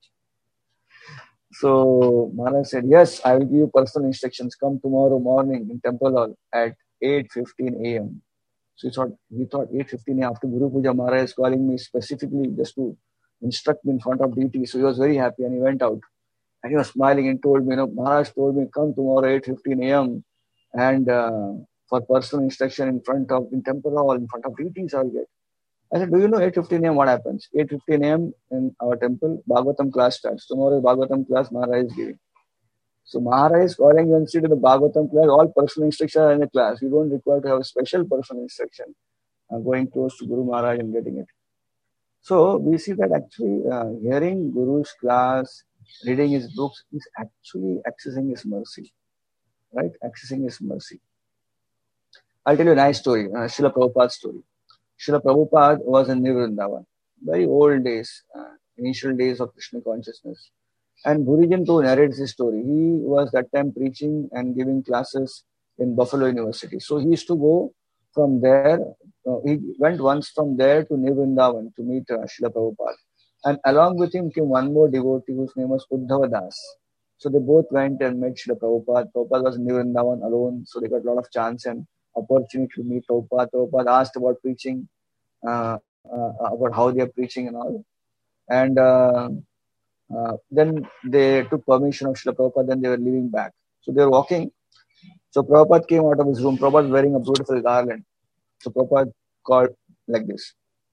So Maharaj said, yes, I will give you personal instructions. Come tomorrow morning in Temple Hall at eight fifteen a.m. So he thought, we thought eight fifteen a.m. after Guru Puja, Maharaj is calling me specifically just to instruct me in front of deity. So he was very happy and he went out. And he was smiling and told me, you know, Maharaj told me, come tomorrow eight fifteen a.m. and uh, for personal instruction in front of, in Temple Hall, in front of deities I'll get. I said, do you know eight fifteen a.m. what happens? eight fifteen a.m. in our temple, Bhagavatam class starts. Tomorrow is Bhagavatam class Maharaj is giving. So Maharaj is calling you and sit in the Bhagavatam class. All personal instructions are in the class. You don't require to have a special personal instruction. Uh, going close to Guru Maharaj and getting it. So we see that actually uh, hearing Guru's class, reading his books is actually accessing his mercy. Right? Accessing his mercy. I'll tell you a nice story, uh, Srila Prabhupada's story. Srila Prabhupada was in New Vrindavan, very old days, uh, initial days of Krishna consciousness. And Bhurijan too narrates his story. He was that time preaching and giving classes in Buffalo University. So he used to go from there. Uh, he went once from there to New Vrindavan to meet uh, Srila Prabhupada. And along with him came one more devotee whose name was Uddhava Das. So they both went and met Srila Prabhupada. Prabhupada was in New Vrindavan alone, so they got a lot of chance and opportunity to meet Prabhupada. Prabhupada asked about preaching, uh, uh, about how they are preaching and all. And uh, uh, then they took permission of Srila Prabhupada, then they were leaving back. So they were walking. So Prabhupada came out of his room. Prabhupada was wearing a beautiful garland. So Prabhupada called like this.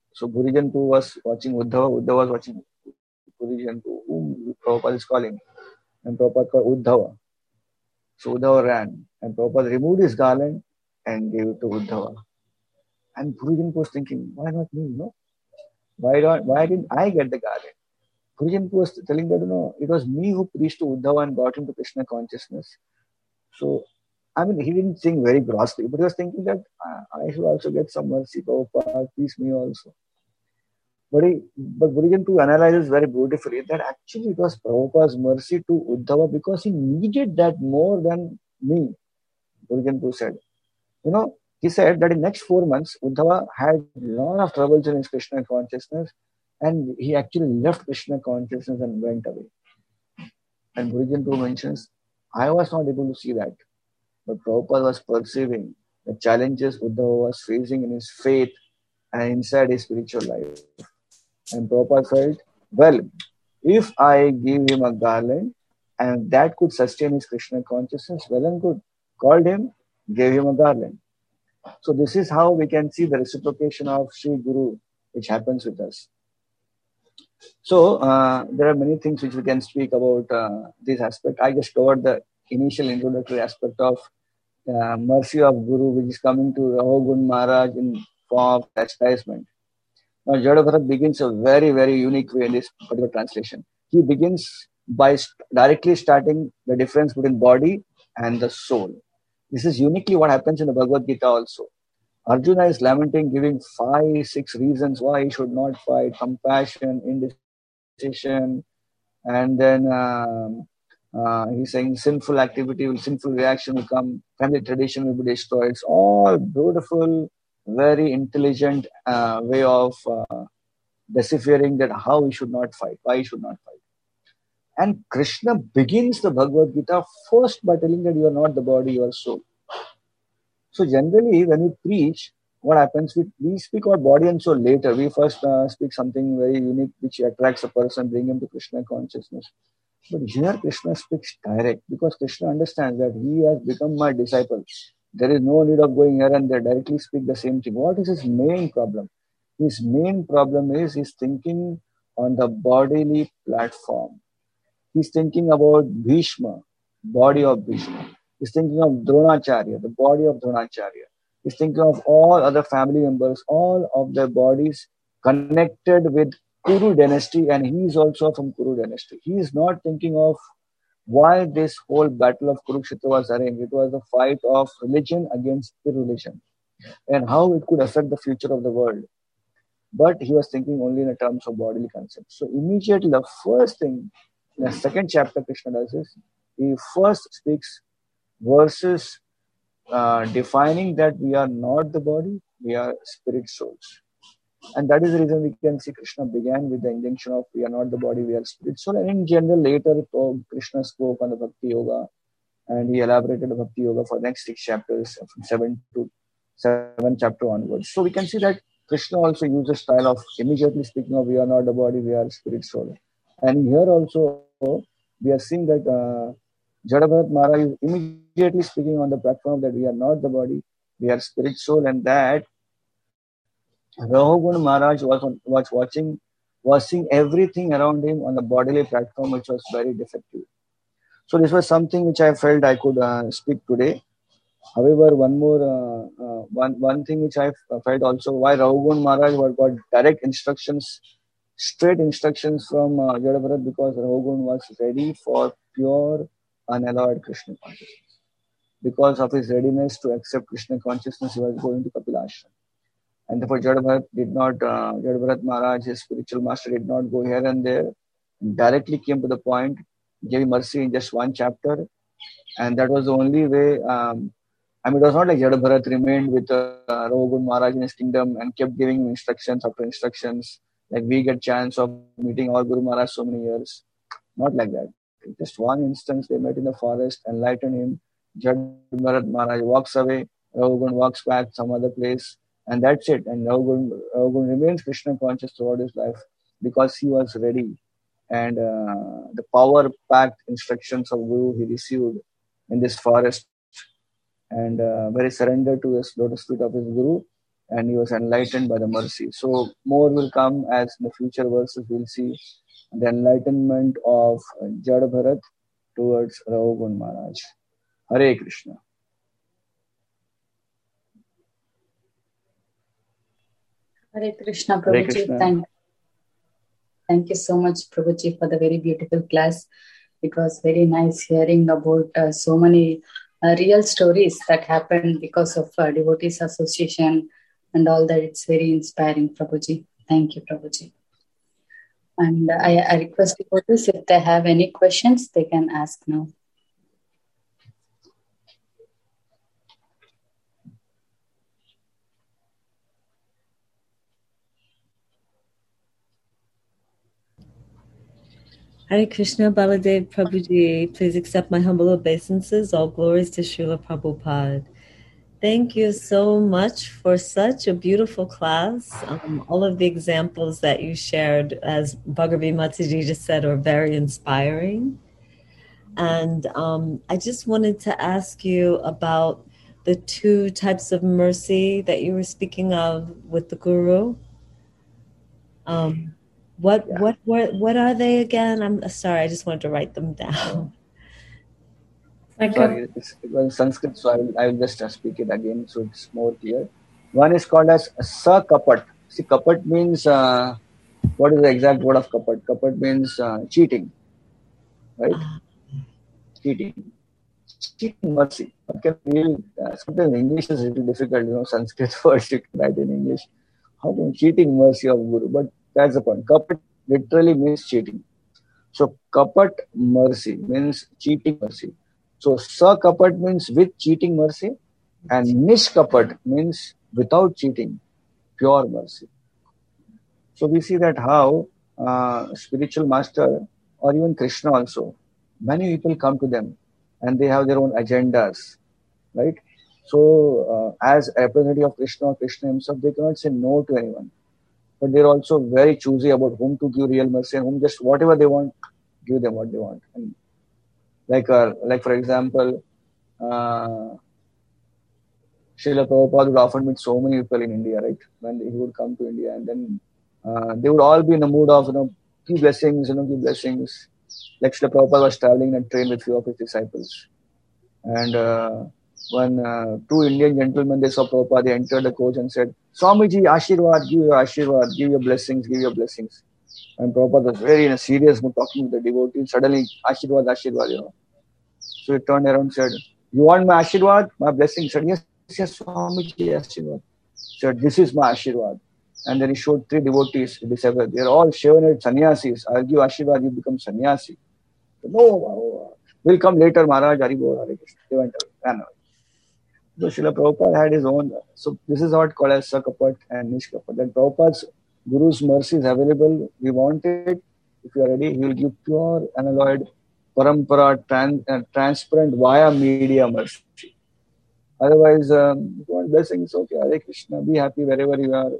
So Burijan too was watching Uddhava, Uddhava was watching Burijan too, whom Prabhupada is calling. And Prabhupada called Uddhava. So Uddhava ran. And Prabhupada removed his garland and gave it to Uddhava. And Burijan was thinking, why not me? No? Why not? Why didn't I get the garland? Burijan was telling that, you know, it was me who preached to Uddhava and got him to Krishna consciousness. So, I mean, he didn't think very grossly, but he was thinking that uh, I should also get some mercy, Prabhupada, please me also. But, he, but Burijan too analyzes very beautifully that actually it was Prabhupada's mercy to Uddhava because he needed that more than me, Burijan too said. You know, he said that in next four months, Uddhava had a lot of troubles in his Krishna consciousness and he actually left Krishna consciousness and went away. And Burijan too mentions, I was not able to see that. But Prabhupada was perceiving the challenges Uddhava was facing in his faith and inside his spiritual life. And Prabhupada felt, well, if I give him a garland and that could sustain his Krishna consciousness, well and good. Called him, gave him a garland. So this is how we can see the reciprocation of Sri Guru, which happens with us. So uh, there are many things which we can speak about uh, this aspect. I just covered the initial introductory aspect of uh, mercy of Guru, which is coming to Rahogun Maharaj in form of chastisement. Now Jada Bharat begins a very, very unique way in this particular translation. He begins by st- directly starting the difference between body and the soul. This is uniquely what happens in the Bhagavad Gita also. Arjuna is lamenting, giving five, six reasons why he should not fight: compassion, indecision, and then um, uh, he's saying sinful activity will, sinful reaction will come, family tradition will be destroyed. It's all beautiful, very intelligent uh, way of uh, deciphering that how we should not fight, why we should not fight. And Krishna begins the Bhagavad Gita first by telling that you are not the body, you are soul. So generally, when we preach, what happens? We, we speak about body and soul later. We first uh, speak something very unique which attracts a person, bring him to Krishna consciousness. But here Krishna speaks direct because Krishna understands that he has become my disciple. There is no need of going here and there, directly speak the same thing. What is his main problem? His main problem is he's thinking on the bodily platform. He's thinking about Bhishma, body of Bhishma. He's thinking of Dronacharya, the body of Dronacharya. He's thinking of all other family members, all of their bodies connected with Kuru dynasty, and he is also from Kuru dynasty. He is not thinking of why this whole battle of Kurukshetra was arranged. It was a fight of religion against irreligion and how it could affect the future of the world. But he was thinking only in terms of bodily concepts. So immediately the first thing, in the second chapter Krishna does is, he first speaks verses uh, defining that we are not the body, we are spirit souls. And that is the reason we can see Krishna began with the injunction of we are not the body, we are spirit soul. And in general, later Krishna spoke on the Bhakti Yoga and he elaborated the Bhakti Yoga for the next six chapters, from seven to seven chapter onwards. So we can see that Krishna also uses style of immediately speaking of we are not the body, we are spirit soul. And here also we are seeing that uh, Jada Bharat Maharaj is immediately speaking on the platform that we are not the body, we are spirit soul, and that Rahogun Maharaj was, was watching, was seeing everything around him on the bodily platform, which was very defective. So this was something which I felt I could uh, speak today. However, one more, uh, uh, one one thing which I felt also, why Rahogun Maharaj got direct instructions, straight instructions from uh, Jada Bharat, because Rahogun was ready for pure, unalloyed Krishna consciousness. Because of his readiness to accept Krishna consciousness, he was going to Kapilashram. And therefore, Jada Bharat did not, uh, Jada Bharat Maharaj, his spiritual master, did not go here and there. Directly came to the point, gave mercy in just one chapter. And that was the only way. Um, I mean, it was not like Jada Bharat remained with uh, Rahogun Maharaj in his kingdom and kept giving instructions after instructions. Like we get chance of meeting our Guru Maharaj so many years. Not like that. Just one instance, they met in the forest, enlightened him. Jada Bharat Maharaj walks away. Rahogun walks back some other place. And that's it. And Rahogun, Rahogun remains Krishna conscious throughout his life because he was ready. And uh, the power-packed instructions of Guru he received in this forest, and uh, very surrendered to his lotus feet of his Guru. and he was enlightened by the mercy. So more will come as in the future verses we'll see the enlightenment of Jada Bharat towards Raghugun Maharaj. Hare Krishna. Hare Krishna, Hare Prabhuji. Krishna. Thank, thank you so much, Prabhuji, for the very beautiful class. It was very nice hearing about uh, so many uh, real stories that happened because of uh, devotees association and all that. It's very inspiring, Prabhuji. Thank you, Prabhuji. And I, I request devotees, if they have any questions, they can ask now. Hare Krishna, Baladev Prabhuji, please accept my humble obeisances. All glories to Srila Prabhupada. Thank you so much for such a beautiful class. Um, all of the examples that you shared, as Bhagavi Mataji just said, are very inspiring. And um, I just wanted to ask you about the two types of mercy that you were speaking of with the Guru. Um, what, Yeah. what, what, what are they again? I'm sorry, I just wanted to write them down. Sorry, it's, it was Sanskrit, so I will, I will just uh, speak it again so it's more clear. One is called as Sa Kapat. See, Kapat means, uh, what is the exact word of Kapat? Kapat means uh, cheating, right? Ah. Cheating. Cheating mercy. Okay, really, uh, sometimes English is a little difficult, you know, Sanskrit words you can write in English. How can cheating mercy of Guru? But that's the point. Kapat literally means cheating. So Kapat mercy means cheating mercy. So Sa Kapat means with cheating mercy, and Nish Kapat means without cheating, pure mercy. So we see that how uh, spiritual master or even Krishna also, many people come to them and they have their own agendas, right? So uh, as a representative of Krishna or Krishna himself, they cannot say no to anyone. But they're also very choosy about whom to give real mercy and whom just whatever they want, give them what they want. And like, uh, like for example, uh, Srila Prabhupada would often meet so many people in India, right? When he would come to India, and then uh, they would all be in the mood of, you know, give blessings, you know, give blessings. Like Srila Prabhupada was traveling in a train with few of his disciples. And uh, when uh, two Indian gentlemen, they saw Prabhupada, they entered the coach and said, Swamiji, Ashirwad, give your Ashirwad, give your blessings, give your blessings. And Prabhupada was very in a serious mood talking with the devotees. Suddenly, Ashirwad, Ashirwad, you know. So he turned around and said, you want my Ashirwad, my blessing? He said, yes, yes, Swamiji, Ashirwad. He said, this is my Ashirwad. And then he showed three devotees, disciples. They are all Shivanate sannyasis. I'll give Ashirwad, you become sannyasi. Said, no, we'll come later, Maharaj, Haribol, Hare Krishna. They went away. So Srila Prabhupada had his own. So this is what called as Sa Kapat and Nish Kapat. That Prabhupada's Guru's mercy is available. We want it. If you are ready, he will give pure, unalloyed, parampara, trans, uh, transparent via media mercy. Otherwise, um, if you want blessings, okay, Hare Krishna, be happy wherever you are.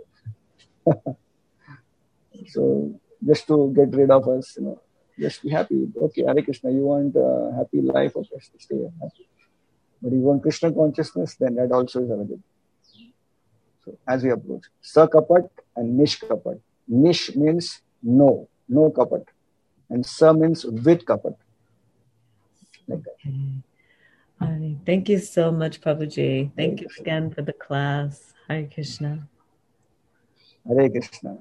So just to get rid of us, you know, just be happy. Okay, Hare Krishna, you want a happy life, okay, stay happy. But if you want Krishna consciousness, then that also is available. So as we approach, Sa Kapat and Nish Kapat. Nish means no, no Kapat. And Sa means with Kapat. Like that. Okay. All right. Thank you so much, Prabhuji. Thank Hare you Krishna. again for the class. Hare Krishna. Hare Krishna.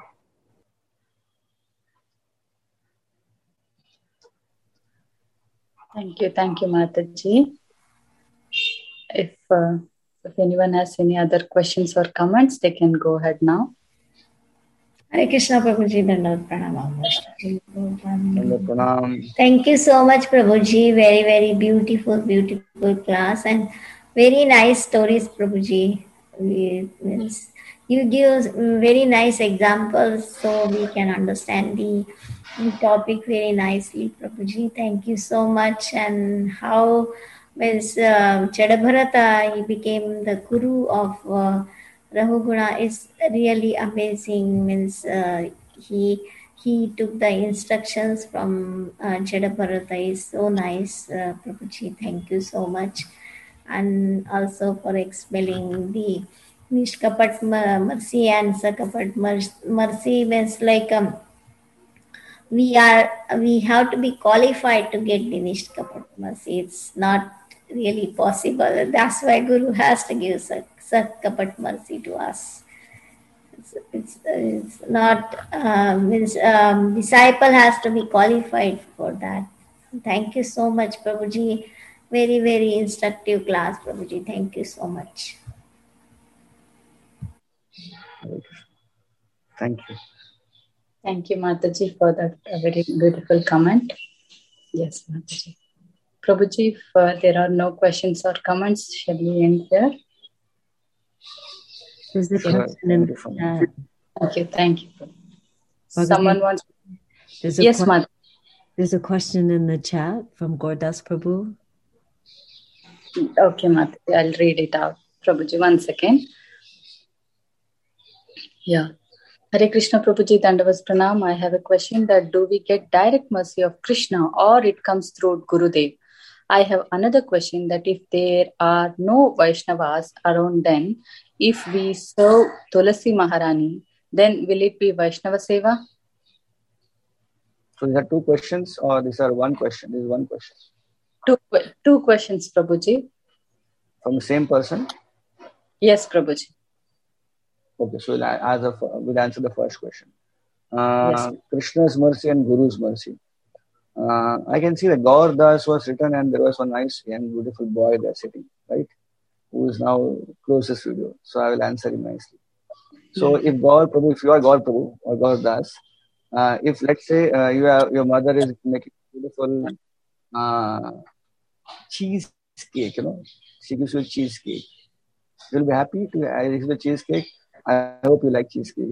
Thank you. Thank you, Mataji. If, uh, if anyone has any other questions or comments, they can go ahead now. Hare Krishna, Prabhuji, Dandavat And the pranam. Thank you so much, Prabhuji. Very, very beautiful, beautiful class and very nice stories, Prabhuji. We, means you give very nice examples so we can understand the, the topic very nicely, Prabhuji. Thank you so much. And how means uh, Chadabharata, he became the guru of uh, Rahuguna is really amazing. Means uh, he he took the instructions from uh, Chadabharata. Is so nice, uh, Prabhuji. Thank you so much, and also for explaining the Nishkapat mercy and Sakapat mercy means like um, we are we have to be qualified to get the Nishkapat mercy. It's not really possible. That's why Guru has to give Sakapat mercy to us. It's, it's, it's not uh, means um, disciple has to be qualified for that. Thank you so much, Prabhuji. Very, very instructive class, Prabhuji. Thank you so much. Thank you. Thank you, Mataji, for that uh, very beautiful comment. Yes, Mataji. Prabhuji, if uh, there are no questions or comments, shall we end there? There's a question in the chat. Thank you, thank you. Bhagavi, Someone wants. There's a Yes, que- Mataji. There's a question in the chat from Gordas Prabhu. Okay, Mataji, I'll read it out. Prabhuji, one second. Yeah. Hare Krishna, Prabhuji, Dandavas Pranam. I have a question that do we get direct mercy of Krishna or it comes through Gurudev? I have another question that if there are no Vaishnavas around then, if we serve Tulasi Maharani, then will it be Vaishnava Seva? So these are two questions or these are one question? This is one question. Two, two questions, Prabhuji. From the same person? Yes, Prabhuji. Okay, so we'll, as a, we'll answer the first question. Uh, yes. Krishna's mercy and Guru's mercy. Uh, I can see that Gaur Das was written and there was one nice young beautiful boy there sitting, right? Who is now closest video. So I will answer him nicely. So yeah. If Gaur Prabhu, if you are Gaur Prabhu or Gaur Das, uh, if let's say uh, you have, your mother is making beautiful uh, cheesecake, you know, she gives you a cheesecake. You'll be happy to receive the cheesecake. I hope you like cheesecake.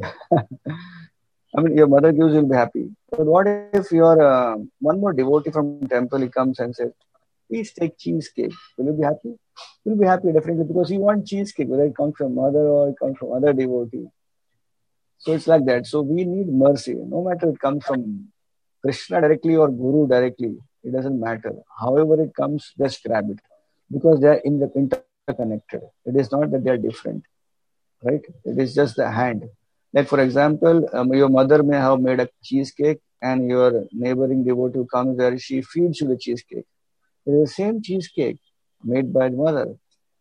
I mean, your mother gives, you'll be happy. But what if your uh, one more devotee from temple, he comes and says, please take cheesecake. Will you be happy? You'll be happy definitely because you want cheesecake, whether it comes from mother or it comes from other devotee. So it's like that. So we need mercy. No matter it comes from Krishna directly or Guru directly, it doesn't matter. However it comes, just grab it. Because they are interconnected. It is not that they are different. Right? It is just the hand. Like for example, um, your mother may have made a cheesecake and your neighboring devotee comes there, she feeds you the cheesecake. It is the same cheesecake made by the mother.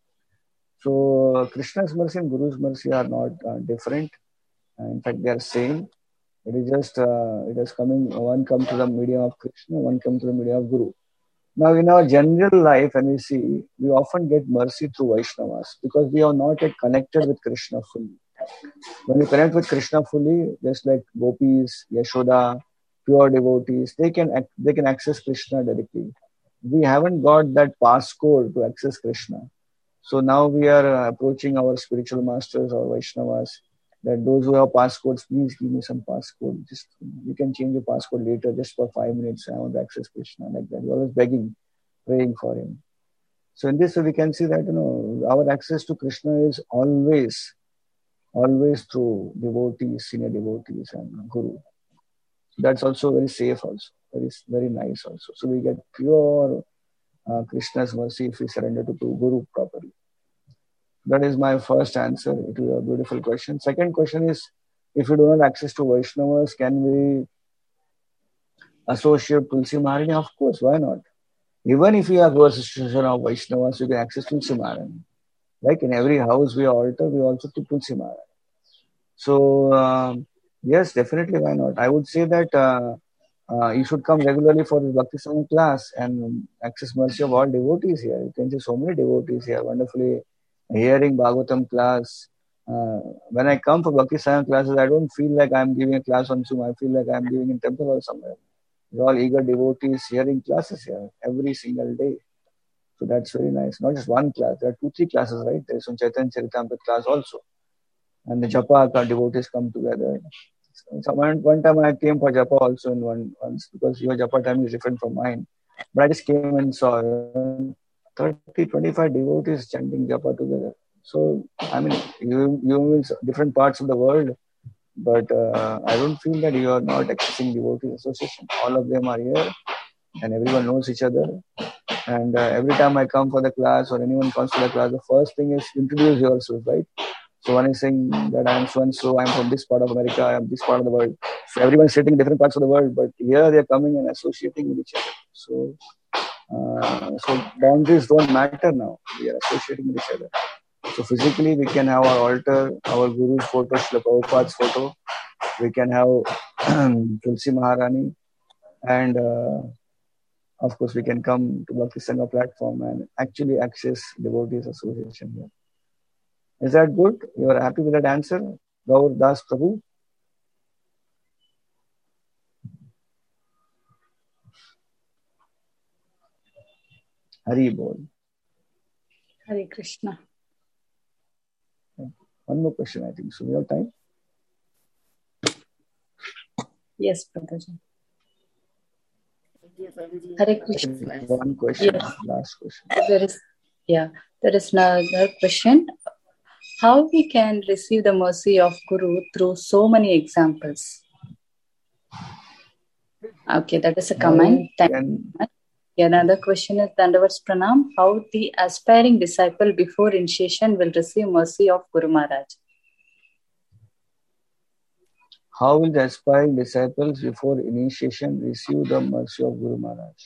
So uh, Krishna's mercy and Guru's mercy are not uh, different. Uh, in fact, they are same. It is just, uh, it is coming, one comes to the medium of Krishna, one comes to the medium of Guru. Now, in our general life, and we see, we often get mercy through Vaishnavas because we are not yet connected with Krishna fully. When we connect with Krishna fully, just like gopis, Yashoda, pure devotees, they can they can access Krishna directly. We haven't got that passcode to access Krishna. So now we are approaching our spiritual masters or Vaishnavas, that those who have passcodes, please give me some passcode. Just you can change your passcode later, just for five minutes. I want to access Krishna, like that. We're always begging, praying for him. So in this way, we can see that you know our access to Krishna is always, always through devotees, senior devotees, and Guru. That's also very safe, also very very nice, also. So we get pure uh, Krishna's mercy if we surrender to Guru properly. That is my first answer to a beautiful question. Second question is, if you don't have access to Vaishnavas, can we associate Tulsi Maharani? Of course, why not? Even if you have no association of Vaishnavas, you can access Tulsi Maharani. Like in every house we altar, we also keep Tulsi Maharani. So, uh, yes, definitely, why not? I would say that uh, uh, you should come regularly for the Bhakti Sangha class and access mercy of all devotees here. You can see so many devotees here, wonderfully hearing Bhagavatam class. Uh, when I come for Bhakti Sangha classes, I don't feel like I'm giving a class on Zoom. I feel like I'm giving in temple or somewhere. We're all eager devotees hearing classes here every single day. So that's very nice. Not just one class. There are two, three classes, right? There's some Chaitanya Charitamrita class also. And the Japa devotees come together. So one, one time I came for Japa also in one once because your Japa time is different from mine. But I just came and saw thirty, twenty-five devotees chanting Japa together. So, I mean, you you in different parts of the world, but uh, I don't feel that you are not accessing devotee association. All of them are here and everyone knows each other. And uh, every time I come for the class or anyone comes to the class, the first thing is introduce yourself, right? So one is saying that I am so and so, I am from this part of America, I am this part of the world. So everyone is sitting in different parts of the world, but here they are coming and associating with each other. So, uh, so boundaries don't matter now. We are associating with each other. So physically, we can have our altar, our Guru's photo, Srila Prabhupada's photo. We can have Tulsi Maharani, and uh, of course, we can come to Bhakti Sangha platform and actually access devotees association here. Is that good? You are happy with that answer, Gaur Das Prabhu? Hari Bol. Hare Krishna. One more question, I think. So we have time? Yes, Prabhuji. Hare Krishna. One question, Yes. last question. There is, yeah, there is another question. How we can receive the mercy of Guru through so many examples? Okay, that is a comment. Thank you very much. Yeah, another question is Dandavats Pranam. How the aspiring disciple before initiation will receive mercy of Guru Maharaj? How will the aspiring disciples before initiation receive the mercy of Guru Maharaj?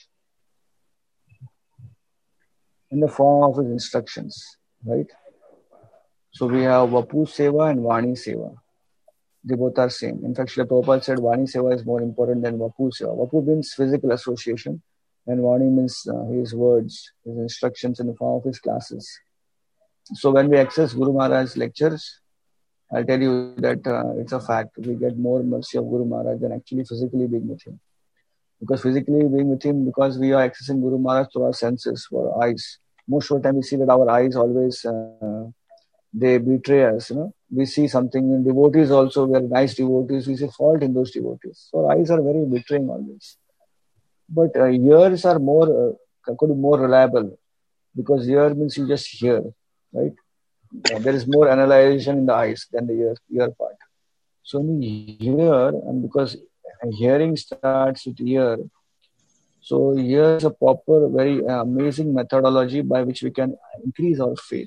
In the form of his instructions, right? So we have Vapu Seva and Vani Seva. They both are same. In fact, Srila Prabhupada said Vani Seva is more important than Vapu Seva. Vapu means physical association, and Vani means uh, his words, his instructions in the form of his classes. So when we access Guru Maharaj's lectures, I'll tell you that uh, it's a fact. We get more mercy of Guru Maharaj than actually physically being with him. Because physically being with him, because we are accessing Guru Maharaj through our senses, through our eyes. Most of the time we see that our eyes always, uh, they betray us, you know. We see something in devotees also, we are nice devotees, we see fault in those devotees. So our eyes are very betraying always. But uh, ears are more, uh, could be more reliable. Because ear means you just hear, right? Uh, there is more analyzation in the eyes than the ear, ear part. So when we hear, and because hearing starts with ear, so here is a proper, very amazing methodology by which we can increase our faith.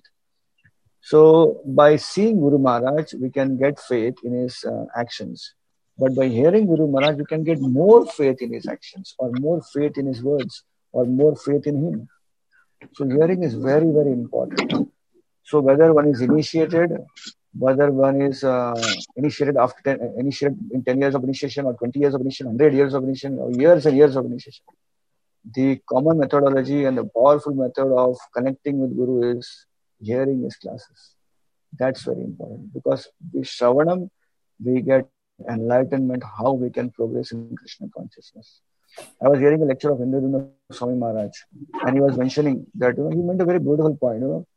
So by seeing Guru Maharaj, we can get faith in his uh, actions. But by hearing Guru Maharaj, we can get more faith in his actions, or more faith in his words, or more faith in him. So hearing is very, very important. So whether one is initiated, whether one is uh, initiated after ten, initiated in ten years of initiation, or twenty years of initiation, one hundred years of initiation, or years and years of initiation, the common methodology and the powerful method of connecting with Guru is hearing his classes. That's very important, because with Shravanam, we get enlightenment how we can progress in Krishna consciousness. I was hearing a lecture of Indradumna Swami Maharaj, and he was mentioning that, you know, he meant a very beautiful point, you know,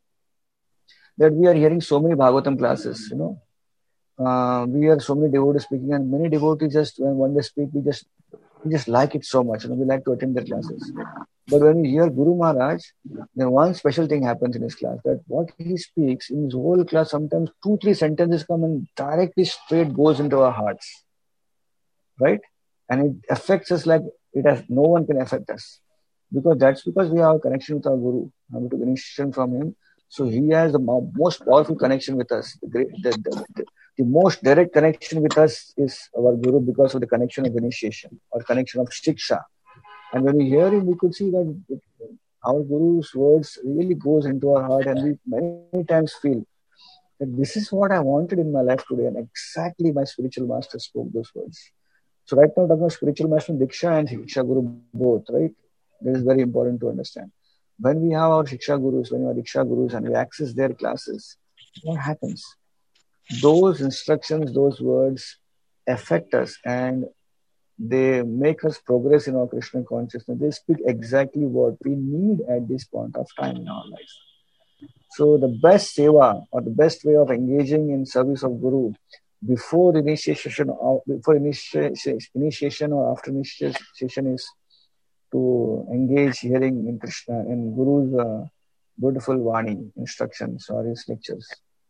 that we are hearing so many Bhagavatam classes, you know. Uh, we are so many devotees speaking, and many devotees just, when one they speak, we just we just like it so much, you know, we like to attend their classes. But when we hear Guru Maharaj, then one special thing happens in his class, that what he speaks in his whole class, sometimes two, three sentences come and directly straight goes into our hearts, right? And it affects us like it has, no one can affect us. Because that's because we have a connection with our Guru. We took initiation from him. So he has the most powerful connection with us. The, great, the, the, the, the most direct connection with us is our Guru, because of the connection of initiation or connection of Shiksha. And when we hear him, we could see that it, our Guru's words really goes into our heart, and we many times feel that this is what I wanted in my life today, and exactly my spiritual master spoke those words. So right now, talking about spiritual master Diksha and Shiksha Guru both, right? That is very important to understand. When we have our Shiksha Gurus, when we have Diksha Gurus, and we access their classes, what happens? Those instructions, those words affect us, and they make us progress in our Krishna consciousness. They speak exactly what we need at this point of time in our lives. So the best seva, or the best way of engaging in service of Guru before initiation, or before initiation, initiation or after initiation, is to engage hearing in Krishna, in Guru's uh, beautiful Vani instructions or his lectures.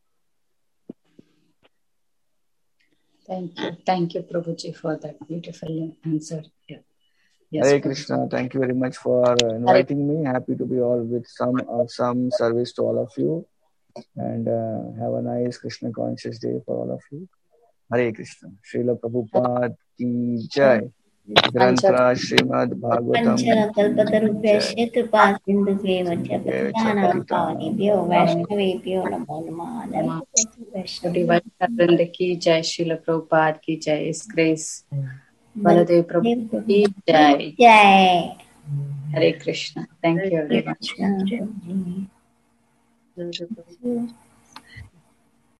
Thank you. Thank you, Prabhuji, for that beautiful answer. Yeah. Yes, Hare Prabhuji. Krishna. Thank you very much for inviting me. Happy to be all with some uh, some service to all of you. and uh, have a nice Krishna conscious day for all of you. Hare Krishna. Srila Prabhupada ki jai. Grantra Srimad Bhagavatam Panchakalpatarubhyasya kripa sindhubhyev cha patitanam pavanebhyo vaishnavebhyo namo namaha. Vaishnava Vrinda ki jai, Srila Prabhupada ki jai, His Grace Baladev Prabhu ki jai. Jai. Hare Krishna. Thank you, everyone. Krishna.